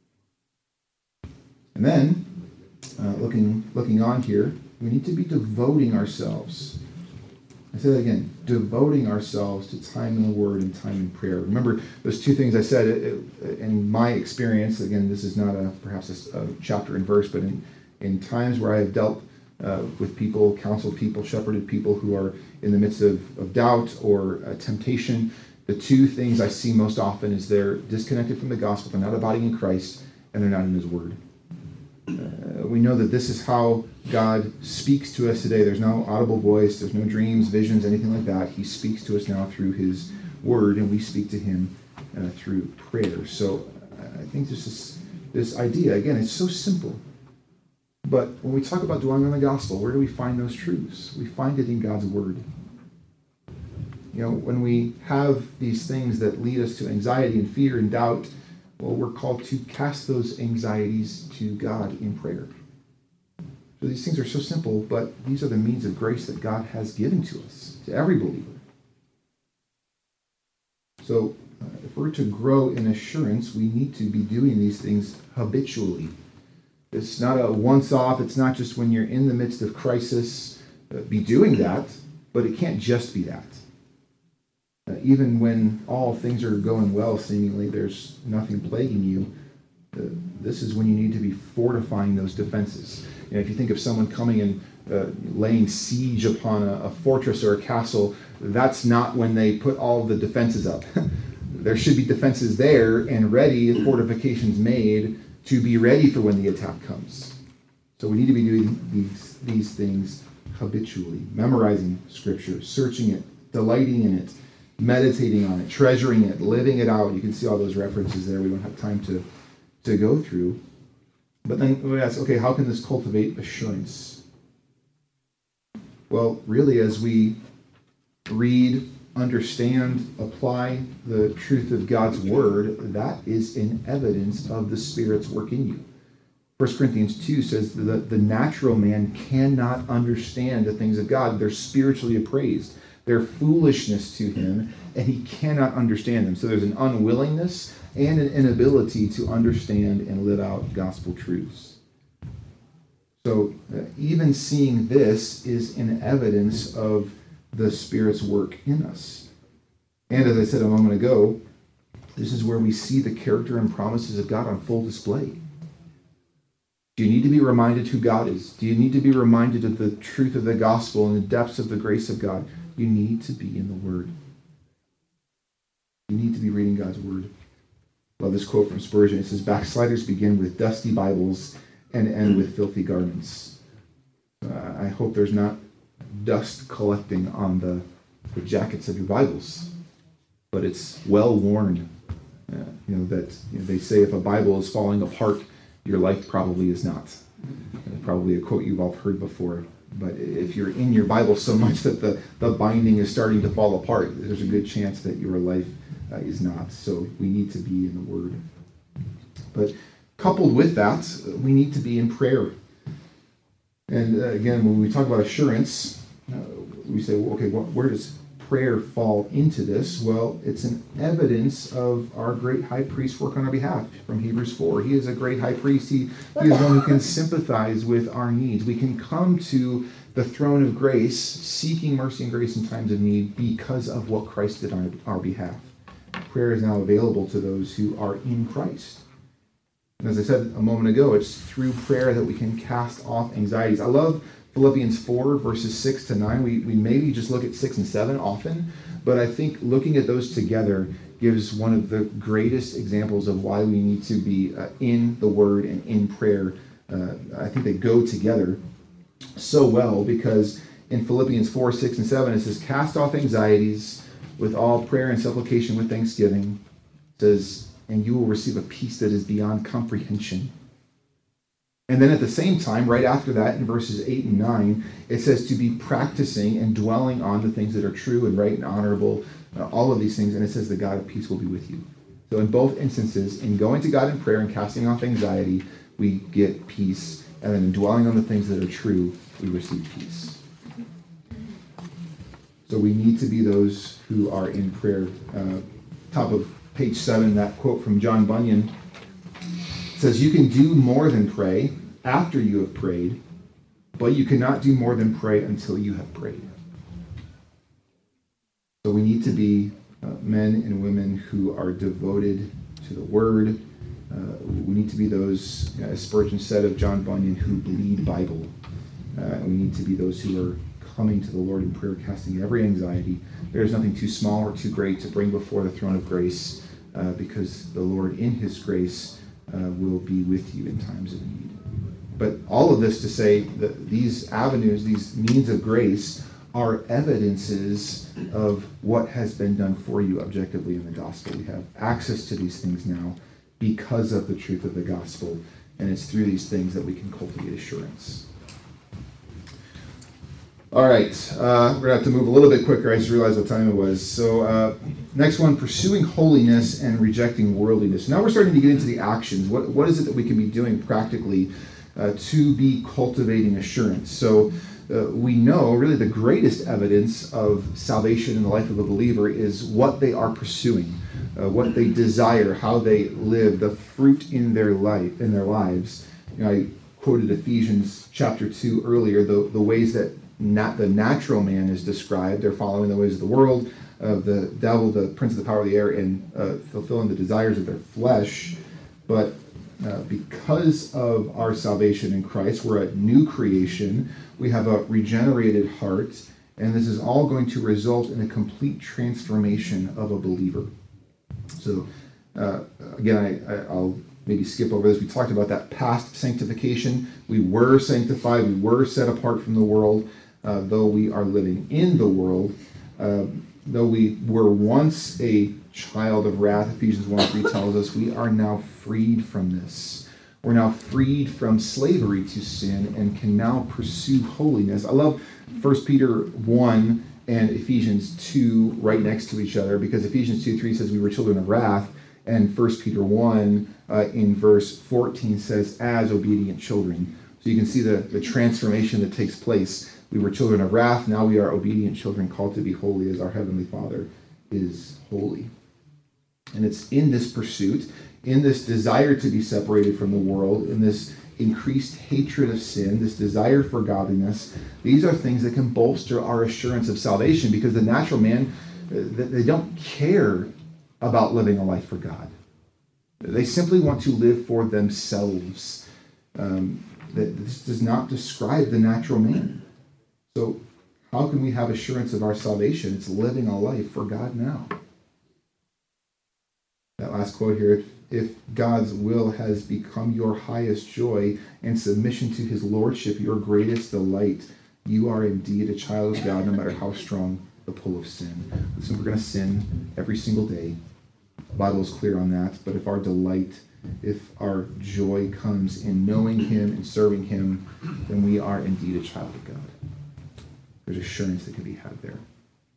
And then, looking on here, we need to be devoting ourselves I say that again, devoting ourselves to time in the Word and time in prayer. Remember, those two things I said, in my experience, again, this is not perhaps a chapter and verse, but in times where I have dealt with people, counseled people, shepherded people who are in the midst of doubt or temptation, the two things I see most often is they're disconnected from the gospel, they're not abiding in Christ, and they're not in His Word. We know that this is how God speaks to us today. There's no audible voice, there's no dreams, visions, anything like that. He speaks to us now through His Word, and we speak to Him through prayer. So I think this idea, again, it's so simple. But when we talk about dwelling on the gospel, where do we find those truths? We find it in God's Word. When we have these things that lead us to anxiety and fear and doubt, well, we're called to cast those anxieties to God in prayer. So these things are so simple, but these are the means of grace that God has given to us, to every believer. So if we're to grow in assurance, we need to be doing these things habitually. It's not a once-off. It's not just when you're in the midst of crisis, be doing that, but it can't just be that. Even when all things are going well, seemingly there's nothing plaguing you, this is when you need to be fortifying those defenses. If you think of someone coming and laying siege upon a fortress or a castle, that's not when they put all the defenses up. There should be defenses there and ready, fortifications made to be ready for when the attack comes. So we need to be doing these things habitually, memorizing Scripture, searching it, delighting in it, meditating on it, treasuring it, living it out. You can see all those references there. We don't have time to go through. But then we ask, okay, how can this cultivate assurance? Well, really, as we read, understand, apply the truth of God's Word, that is an evidence of the Spirit's work in you. 1 Corinthians 2 says that the natural man cannot understand the things of God. They're spiritually appraised. They're foolishness to him, and he cannot understand them. So there's an unwillingness and an inability to understand and live out gospel truths. So even seeing this is an evidence of the Spirit's work in us. And as I said a moment ago, this is where we see the character and promises of God on full display. Do you need to be reminded who God is? Do you need to be reminded of the truth of the gospel and the depths of the grace of God? You need to be in the Word. You need to be reading God's Word. I love this quote from Spurgeon. It says, "Backsliders begin with dusty Bibles and end with filthy garments." I hope there's not dust collecting on the jackets of your Bibles, but it's well worn. They say if a Bible is falling apart, your life probably is not. Probably a quote you've all heard before. But if you're in your Bible so much that the binding is starting to fall apart, there's a good chance that your life is not. So we need to be in the Word. But coupled with that, we need to be in prayer. And again, when we talk about assurance, we say, well, okay, where does prayer fall into this? Well, it's an evidence of our great high priest work on our behalf from Hebrews 4. He is a great high priest. He is one who can sympathize with our needs. We can come to the throne of grace, seeking mercy and grace in times of need because of what Christ did on our behalf. Prayer is now available to those who are in Christ. And as I said a moment ago, it's through prayer that we can cast off anxieties. I love Philippians 4, verses 6 to 9. We maybe just look at 6 and 7 often, but I think looking at those together gives one of the greatest examples of why we need to be in the Word and in prayer. I think they go together so well, because in Philippians 4, 6, and 7, it says, "Cast off anxieties with all prayer and supplication with thanksgiving." It says, "And you will receive a peace that is beyond comprehension." And then at the same time, right after that, in verses 8 and 9, it says to be practicing and dwelling on the things that are true and right and honorable, all of these things. And it says the God of peace will be with you. So in both instances, in going to God in prayer and casting off anxiety, we get peace. And then in dwelling on the things that are true, we receive peace. So we need to be those who are in prayer. Top of page 7, that quote from John Bunyan says, "You can do more than pray after you have prayed, but you cannot do more than pray until you have prayed." So we need to be men and women who are devoted to the Word. We need to be those, as Spurgeon said of John Bunyan, who bleed Bible. And we need to be those who are coming to the Lord in prayer, casting every anxiety. There is nothing too small or too great to bring before the throne of grace, because the Lord, in His grace, will be with you in times of need. But all of this to say that these avenues, these means of grace, are evidences of what has been done for you objectively in the gospel. We have access to these things now because of the truth of the gospel, and it's through these things that we can cultivate assurance. All right, we're going to have to move a little bit quicker. I just realized what time it was. So next one, pursuing holiness and rejecting worldliness. Now we're starting to get into the actions. What is it that we can be doing practically to be cultivating assurance? So we know really the greatest evidence of salvation in the life of a believer is what they are pursuing, what they desire, how they live, the fruit in their life, in their lives. I quoted Ephesians chapter 2 earlier, the ways that the natural man is described. They're following the ways of the world, of the devil, the prince of the power of the air, and fulfilling the desires of their flesh. But because of our salvation in Christ, we're a new creation. We have a regenerated heart, and this is all going to result in a complete transformation of a believer. So, again, I'll maybe skip over this. We talked about that past sanctification. We were sanctified. We were set apart from the world, though we are living in the world. Though we were once a child of wrath, Ephesians 1:3 tells us, we are now freed from this. We're now freed from slavery to sin and can now pursue holiness. I love 1 Peter 1 and Ephesians 2 right next to each other, because Ephesians 2:3 says we were children of wrath, and 1 Peter 1 in verse 14 says, as obedient children. So you can see the transformation that takes place. We were children of wrath, now we are obedient children, called to be holy as our Heavenly Father is holy. And it's in this pursuit, in this desire to be separated from the world, in this increased hatred of sin, this desire for godliness, these are things that can bolster our assurance of salvation, because the natural man, they don't care about living a life for God. They simply want to live for themselves. This does not describe the natural man. So how can we have assurance of our salvation? It's living a life for God now. That last quote here, if God's will has become your highest joy and submission to his lordship your greatest delight, you are indeed a child of God, no matter how strong the pull of sin. So we're going to sin every single day. The Bible is clear on that. But if our delight, if our joy comes in knowing him and serving him, then we are indeed a child of God. There's assurance that can be had there.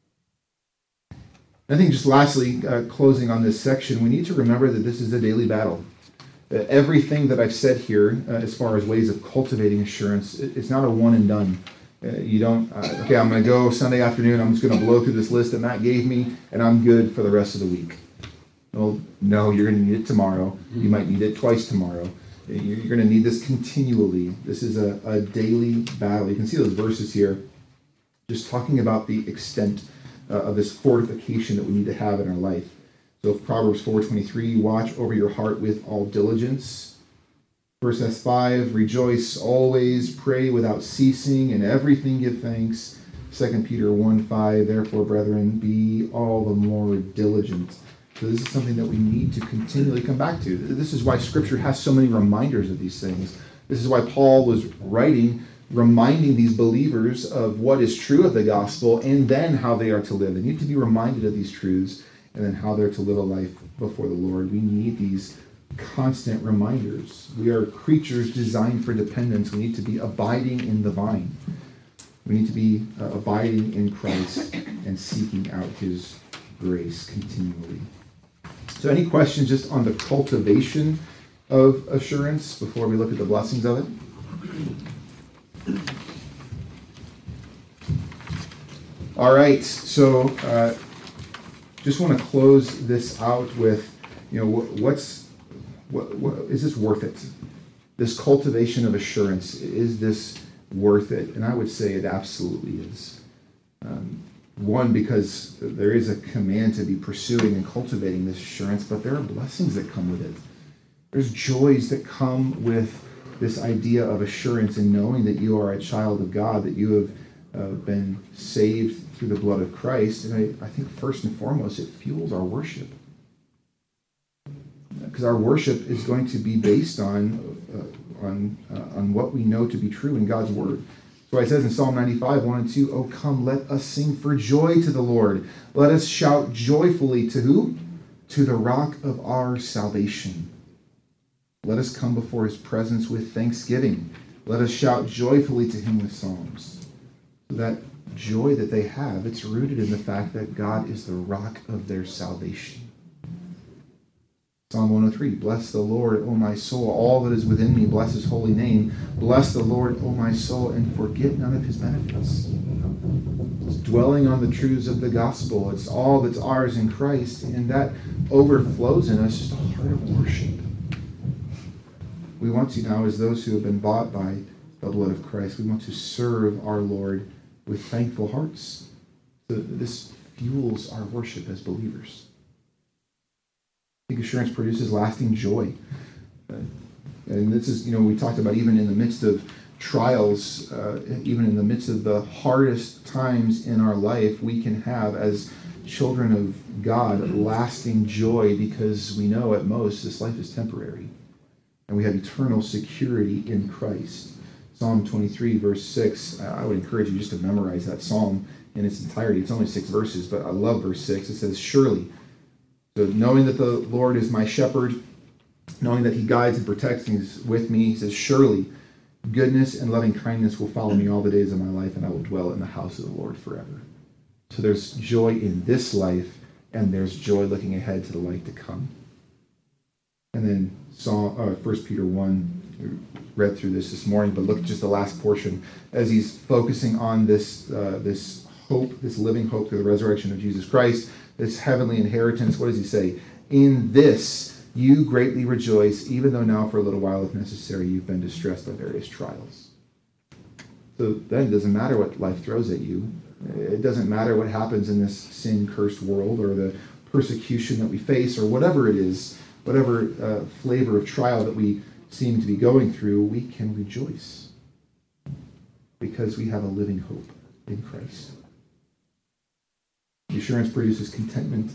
I think just lastly, closing on this section, we need to remember that this is a daily battle. Everything that I've said here, as far as ways of cultivating assurance, it's not a one and done. You don't, okay, I'm going to go Sunday afternoon, I'm just going to blow through this list that Matt gave me, and I'm good for the rest of the week. Well, no, you're going to need it tomorrow. You might need it twice tomorrow. You're going to need this continually. This is a daily battle. You can see those verses here, just talking about the extent of this fortification that we need to have in our life. So Proverbs 4:23, watch over your heart with all diligence. 1 Thess 5, rejoice always, pray without ceasing, in everything give thanks. 2 Peter 1:5, therefore, brethren, be all the more diligent. So this is something that we need to continually come back to. This is why Scripture has so many reminders of these things. This is why Paul was writing, reminding these believers of what is true of the gospel and then how they are to live. They need to be reminded of these truths and then how they're to live a life before the Lord. We need these constant reminders. We are creatures designed for dependence. We need to be abiding in the vine. We need to be abiding in Christ and seeking out his grace continually. So any questions just on the cultivation of assurance before we look at the blessings of it? All right, so just want to close this out with, what is this worth it? This cultivation of assurance, is this worth it? And I would say it absolutely is. One, because there is a command to be pursuing and cultivating this assurance, but there are blessings that come with it. There's joys that come with this idea of assurance and knowing that you are a child of God, that you have been saved through the blood of Christ. And I think first and foremost, it fuels our worship. Because our worship is going to be based on what we know to be true in God's word. So it says in Psalm 95, 1 and 2, "Oh, come, let us sing for joy to the Lord. Let us shout joyfully to who? To the rock of our salvation. Let us come before his presence with thanksgiving. Let us shout joyfully to him with psalms." So that joy that they have, it's rooted in the fact that God is the rock of their salvation. Psalm 103, "Bless the Lord, O my soul, all that is within me, bless his holy name. Bless the Lord, O my soul, and forget none of his benefits." It's dwelling on the truths of the gospel. It's all that's ours in Christ, and that overflows in us just a heart of worship. We want to now, as those who have been bought by the blood of Christ, we want to serve our Lord with thankful hearts. So this fuels our worship as believers. I think assurance produces lasting joy. And this is, we talked about even in the midst of trials, even in the midst of the hardest times in our life, we can have, as children of God, lasting joy because we know at most this life is temporary. And we have eternal security in Christ. Psalm 23, verse 6, I would encourage you just to memorize that psalm in its entirety. It's only 6 verses, but I love verse 6. It says, "Surely," so knowing that the Lord is my shepherd, knowing that he guides and protects and is with me, he says, "Surely goodness and loving kindness will follow me all the days of my life, and I will dwell in the house of the Lord forever." So there's joy in this life, and there's joy looking ahead to the life to come. And then 1 Peter 1, we read through this morning, but look at just the last portion as he's focusing on this hope, this living hope through the resurrection of Jesus Christ, this heavenly inheritance. What does he say? "In this you greatly rejoice, even though now for a little while, if necessary, you've been distressed by various trials." So then it doesn't matter what life throws at you. It doesn't matter what happens in this sin-cursed world or the persecution that we face or whatever it is, whatever flavor of trial that we seem to be going through, we can rejoice because we have a living hope in Christ. The assurance produces contentment.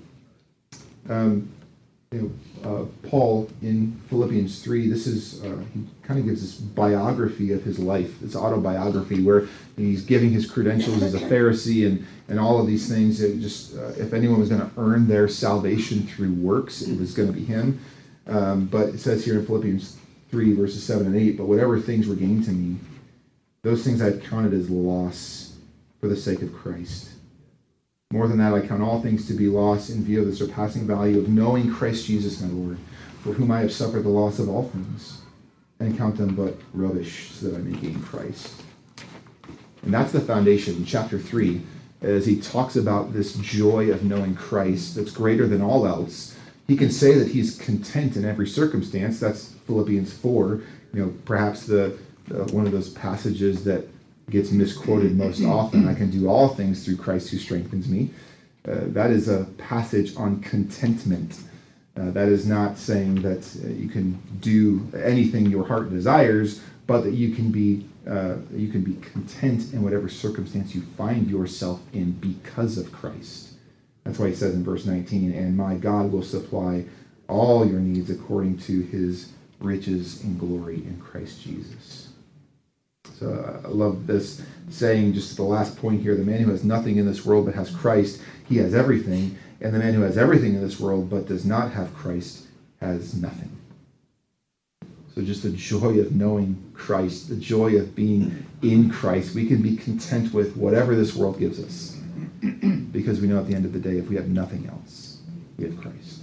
Paul in Philippians 3, this is he kind of gives this biography of his life, this autobiography where he's giving his credentials as a Pharisee and all of these things. It just if anyone was going to earn their salvation through works, it was going to be him. But it says here in Philippians 3, verses 7 and 8, "But whatever things were gained to me, those things I've counted as loss for the sake of Christ. More than that, I count all things to be loss in view of the surpassing value of knowing Christ Jesus my Lord, for whom I have suffered the loss of all things, and count them but rubbish, so that I may gain Christ." And that's the foundation in chapter 3, as he talks about this joy of knowing Christ that's greater than all else. He can say that he's content in every circumstance. That's Philippians 4, perhaps the one of those passages that gets misquoted most often. "I can do all things through Christ who strengthens me." That is a passage on contentment. That is not saying that you can do anything your heart desires, but that you can be content in whatever circumstance you find yourself in because of Christ. That's why he says in verse 19, "And my God will supply all your needs according to his riches in glory in Christ Jesus." So I love this saying, just at the last point here, the man who has nothing in this world but has Christ, he has everything. And the man who has everything in this world but does not have Christ has nothing. So just the joy of knowing Christ, the joy of being in Christ, we can be content with whatever this world gives us. Because we know at the end of the day, if we have nothing else, we have Christ.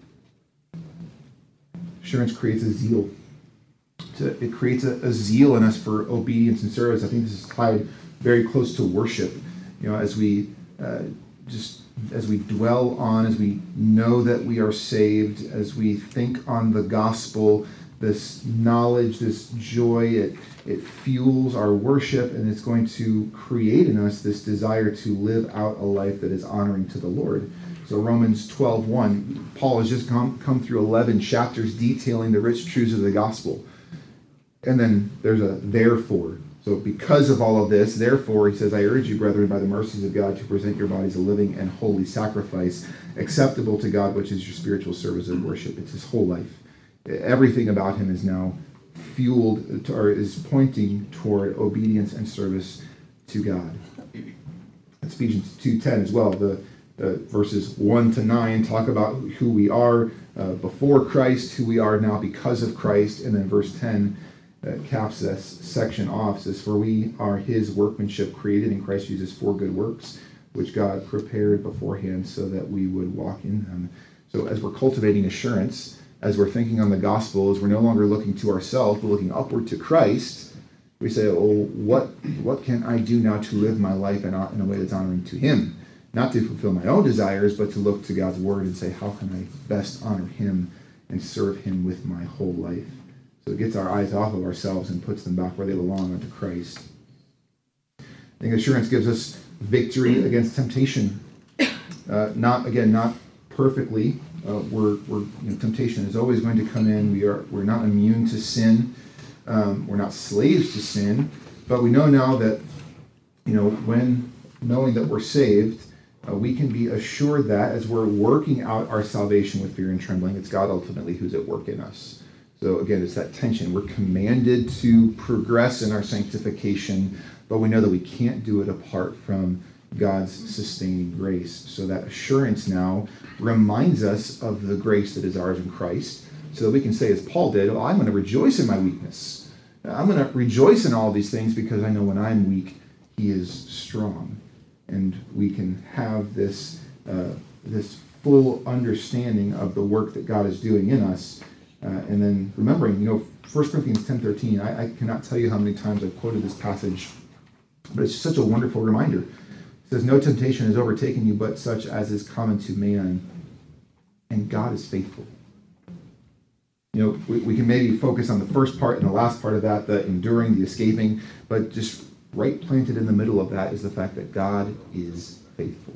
Assurance creates a zeal. It creates a zeal in us for obedience and service. I think this is tied very close to worship. As we dwell on, as we know that we are saved, as we think on the gospel, this knowledge, this joy. It fuels our worship, and it's going to create in us this desire to live out a life that is honoring to the Lord. So Romans 12:1, Paul has just come through 11 chapters detailing the rich truths of the gospel. And then there's a therefore. So because of all of this, therefore, he says, I urge you, brethren, by the mercies of God, to present your bodies a living and holy sacrifice, acceptable to God, which is your spiritual service of worship. It's his whole life. Everything about him is now fueled, or is pointing toward obedience and service to God. It's Ephesians 2:10 as well. The verses 1 to 9 talk about who we are before Christ, who we are now because of Christ, and then verse 10 caps this section off. Says, for we are his workmanship, created in Christ Jesus for good works, which God prepared beforehand so that we would walk in them. So as we're cultivating assurance, as we're thinking on the gospel, as we're no longer looking to ourselves, but looking upward to Christ, we say, oh, what can I do now to live my life in a way that's honoring to him? Not to fulfill my own desires, but to look to God's word and say, how can I best honor him and serve him with my whole life? So it gets our eyes off of ourselves and puts them back where they belong, unto Christ. I think assurance gives us victory against temptation. Not perfectly. Temptation is always going to come in. We're not immune to sin. We're not slaves to sin. But we know now that, when knowing that we're saved, we can be assured that as we're working out our salvation with fear and trembling, it's God ultimately who's at work in us. So again, it's that tension. We're commanded to progress in our sanctification, but we know that we can't do it apart from God's sustaining grace. So that assurance now reminds us of the grace that is ours in Christ, so that we can say, as Paul did, I'm going to rejoice in my weakness. I'm going to rejoice in all these things because I know when I'm weak, he is strong. And we can have this full understanding of the work that God is doing in us. And then remembering, 1 Corinthians 10:13, I cannot tell you how many times I've quoted this passage, but it's such a wonderful reminder. It says, no temptation has overtaken you but such as is common to man, and God is faithful. We can maybe focus on the first part and the last part of that, the enduring, the escaping, but just right planted in the middle of that is the fact that God is faithful,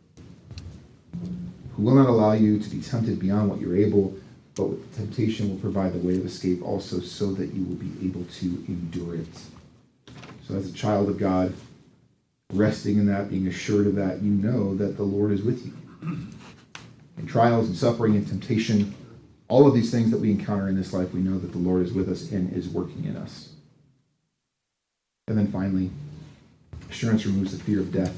who will not allow you to be tempted beyond what you're able, but with temptation will provide the way of escape also, so that you will be able to endure it. So as a child of God, resting in that, being assured of that, you know that the Lord is with you. In trials and suffering and temptation, all of these things that we encounter in this life, we know that the Lord is with us and is working in us. And then finally, assurance removes the fear of death.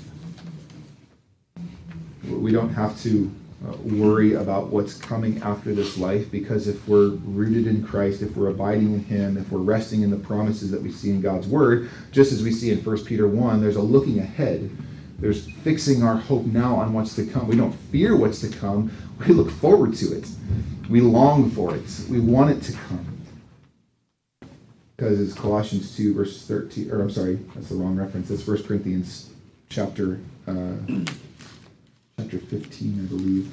We don't have to worry about what's coming after this life, because if we're rooted in Christ, if we're abiding in him, if we're resting in the promises that we see in God's word, just as we see in 1 Peter 1, there's a looking ahead. There's fixing our hope now on what's to come. We don't fear what's to come. We look forward to it. We long for it. We want it to come. Because it's Colossians 2, verse 13, or I'm sorry, that's the wrong reference. That's 1 Corinthians chapter 15, I believe.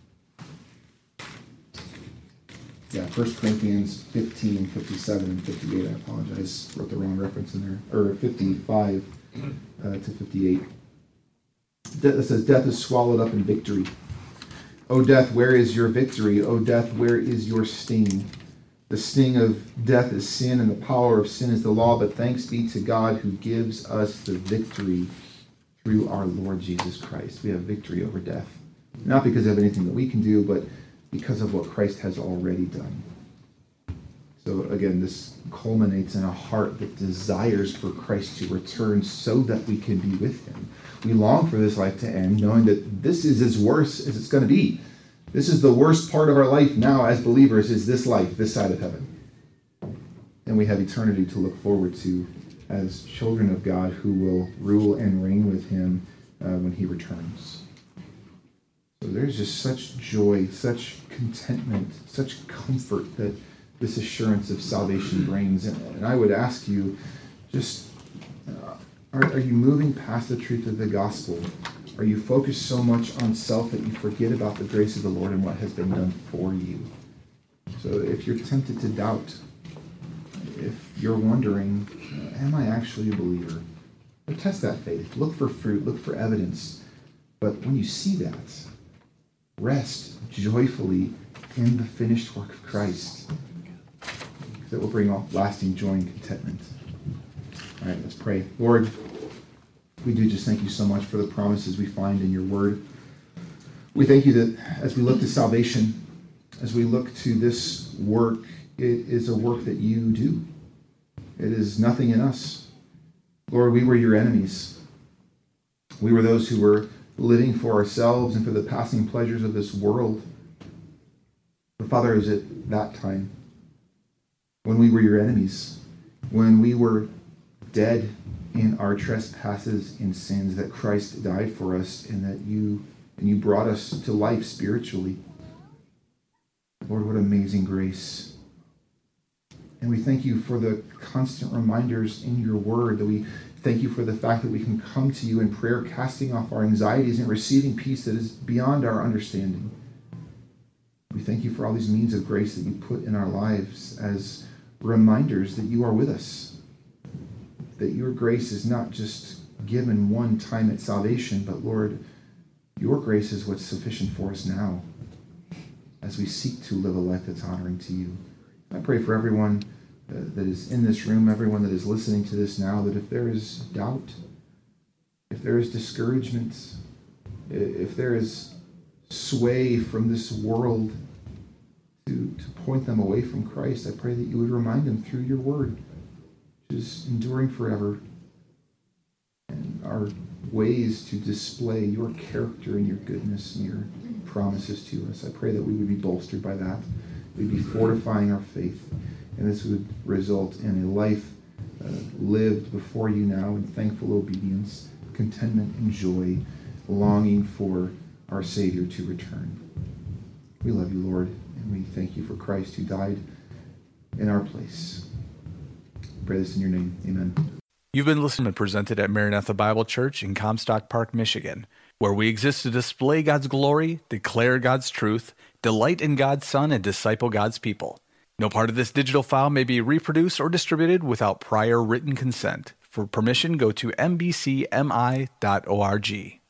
Yeah, 1 Corinthians 15, 57, and 58. I apologize. Wrote the wrong reference in there. Or 55 to 58. It says, death is swallowed up in victory. O death, where is your victory? O death, where is your sting? The sting of death is sin, and the power of sin is the law. But thanks be to God who gives us the victory through our Lord Jesus Christ. We have victory over death. Not because of anything that we can do, but because of what Christ has already done. So again, this culminates in a heart that desires for Christ to return so that we can be with him. We long for this life to end, knowing that this is as worse as it's going to be. This is the worst part of our life now as believers, is this life, this side of heaven. And we have eternity to look forward to as children of God who will rule and reign with him when he returns. So there's just such joy, such contentment, such comfort that this assurance of salvation brings. And I would ask you, just are you moving past the truth of the gospel? Are you focused so much on self that you forget about the grace of the Lord and what has been done for you? So if you're tempted to doubt, if you're wondering, am I actually a believer? Well, test that faith. Look for fruit. Look for evidence. But when you see that, rest joyfully in the finished work of Christ. That will bring all lasting joy and contentment. All right, let's pray. Lord, we do just thank you so much for the promises we find in your word. We thank you that as we look to salvation, as we look to this work, it is a work that you do. It is nothing in us. Lord, we were your enemies. We were those who were living for ourselves and for the passing pleasures of this world. But Father, it was at that time, when we were your enemies, when we were dead in our trespasses and sins, that Christ died for us, and that you brought us to life spiritually. Lord, what amazing grace. And we thank you for the constant reminders in your word, that we thank you for the fact that we can come to you in prayer, casting off our anxieties and receiving peace that is beyond our understanding. We thank you for all these means of grace that you put in our lives as reminders that you are with us, that your grace is not just given one time at salvation, but Lord, your grace is what's sufficient for us now as we seek to live a life that's honoring to you. I pray for everyone that is in this room, everyone that is listening to this now, that if there is doubt, if there is discouragement, if there is sway from this world to point them away from Christ, I pray that you would remind them through your word, which is enduring forever, and our ways to display your character and your goodness and your promises to us. I pray that we would be bolstered by that. We'd be fortifying our faith, and this would result in a life lived before you now in thankful obedience, contentment and joy, longing for our Savior to return. We love you, Lord, and we thank you for Christ who died in our place. I pray this in your name. Amen. You've been listening to Presented at Maranatha Bible Church in Comstock Park, Michigan, where we exist to display God's glory, declare God's truth, delight in God's Son, and disciple God's people. No part of this digital file may be reproduced or distributed without prior written consent. For permission, go to mbcmi.org.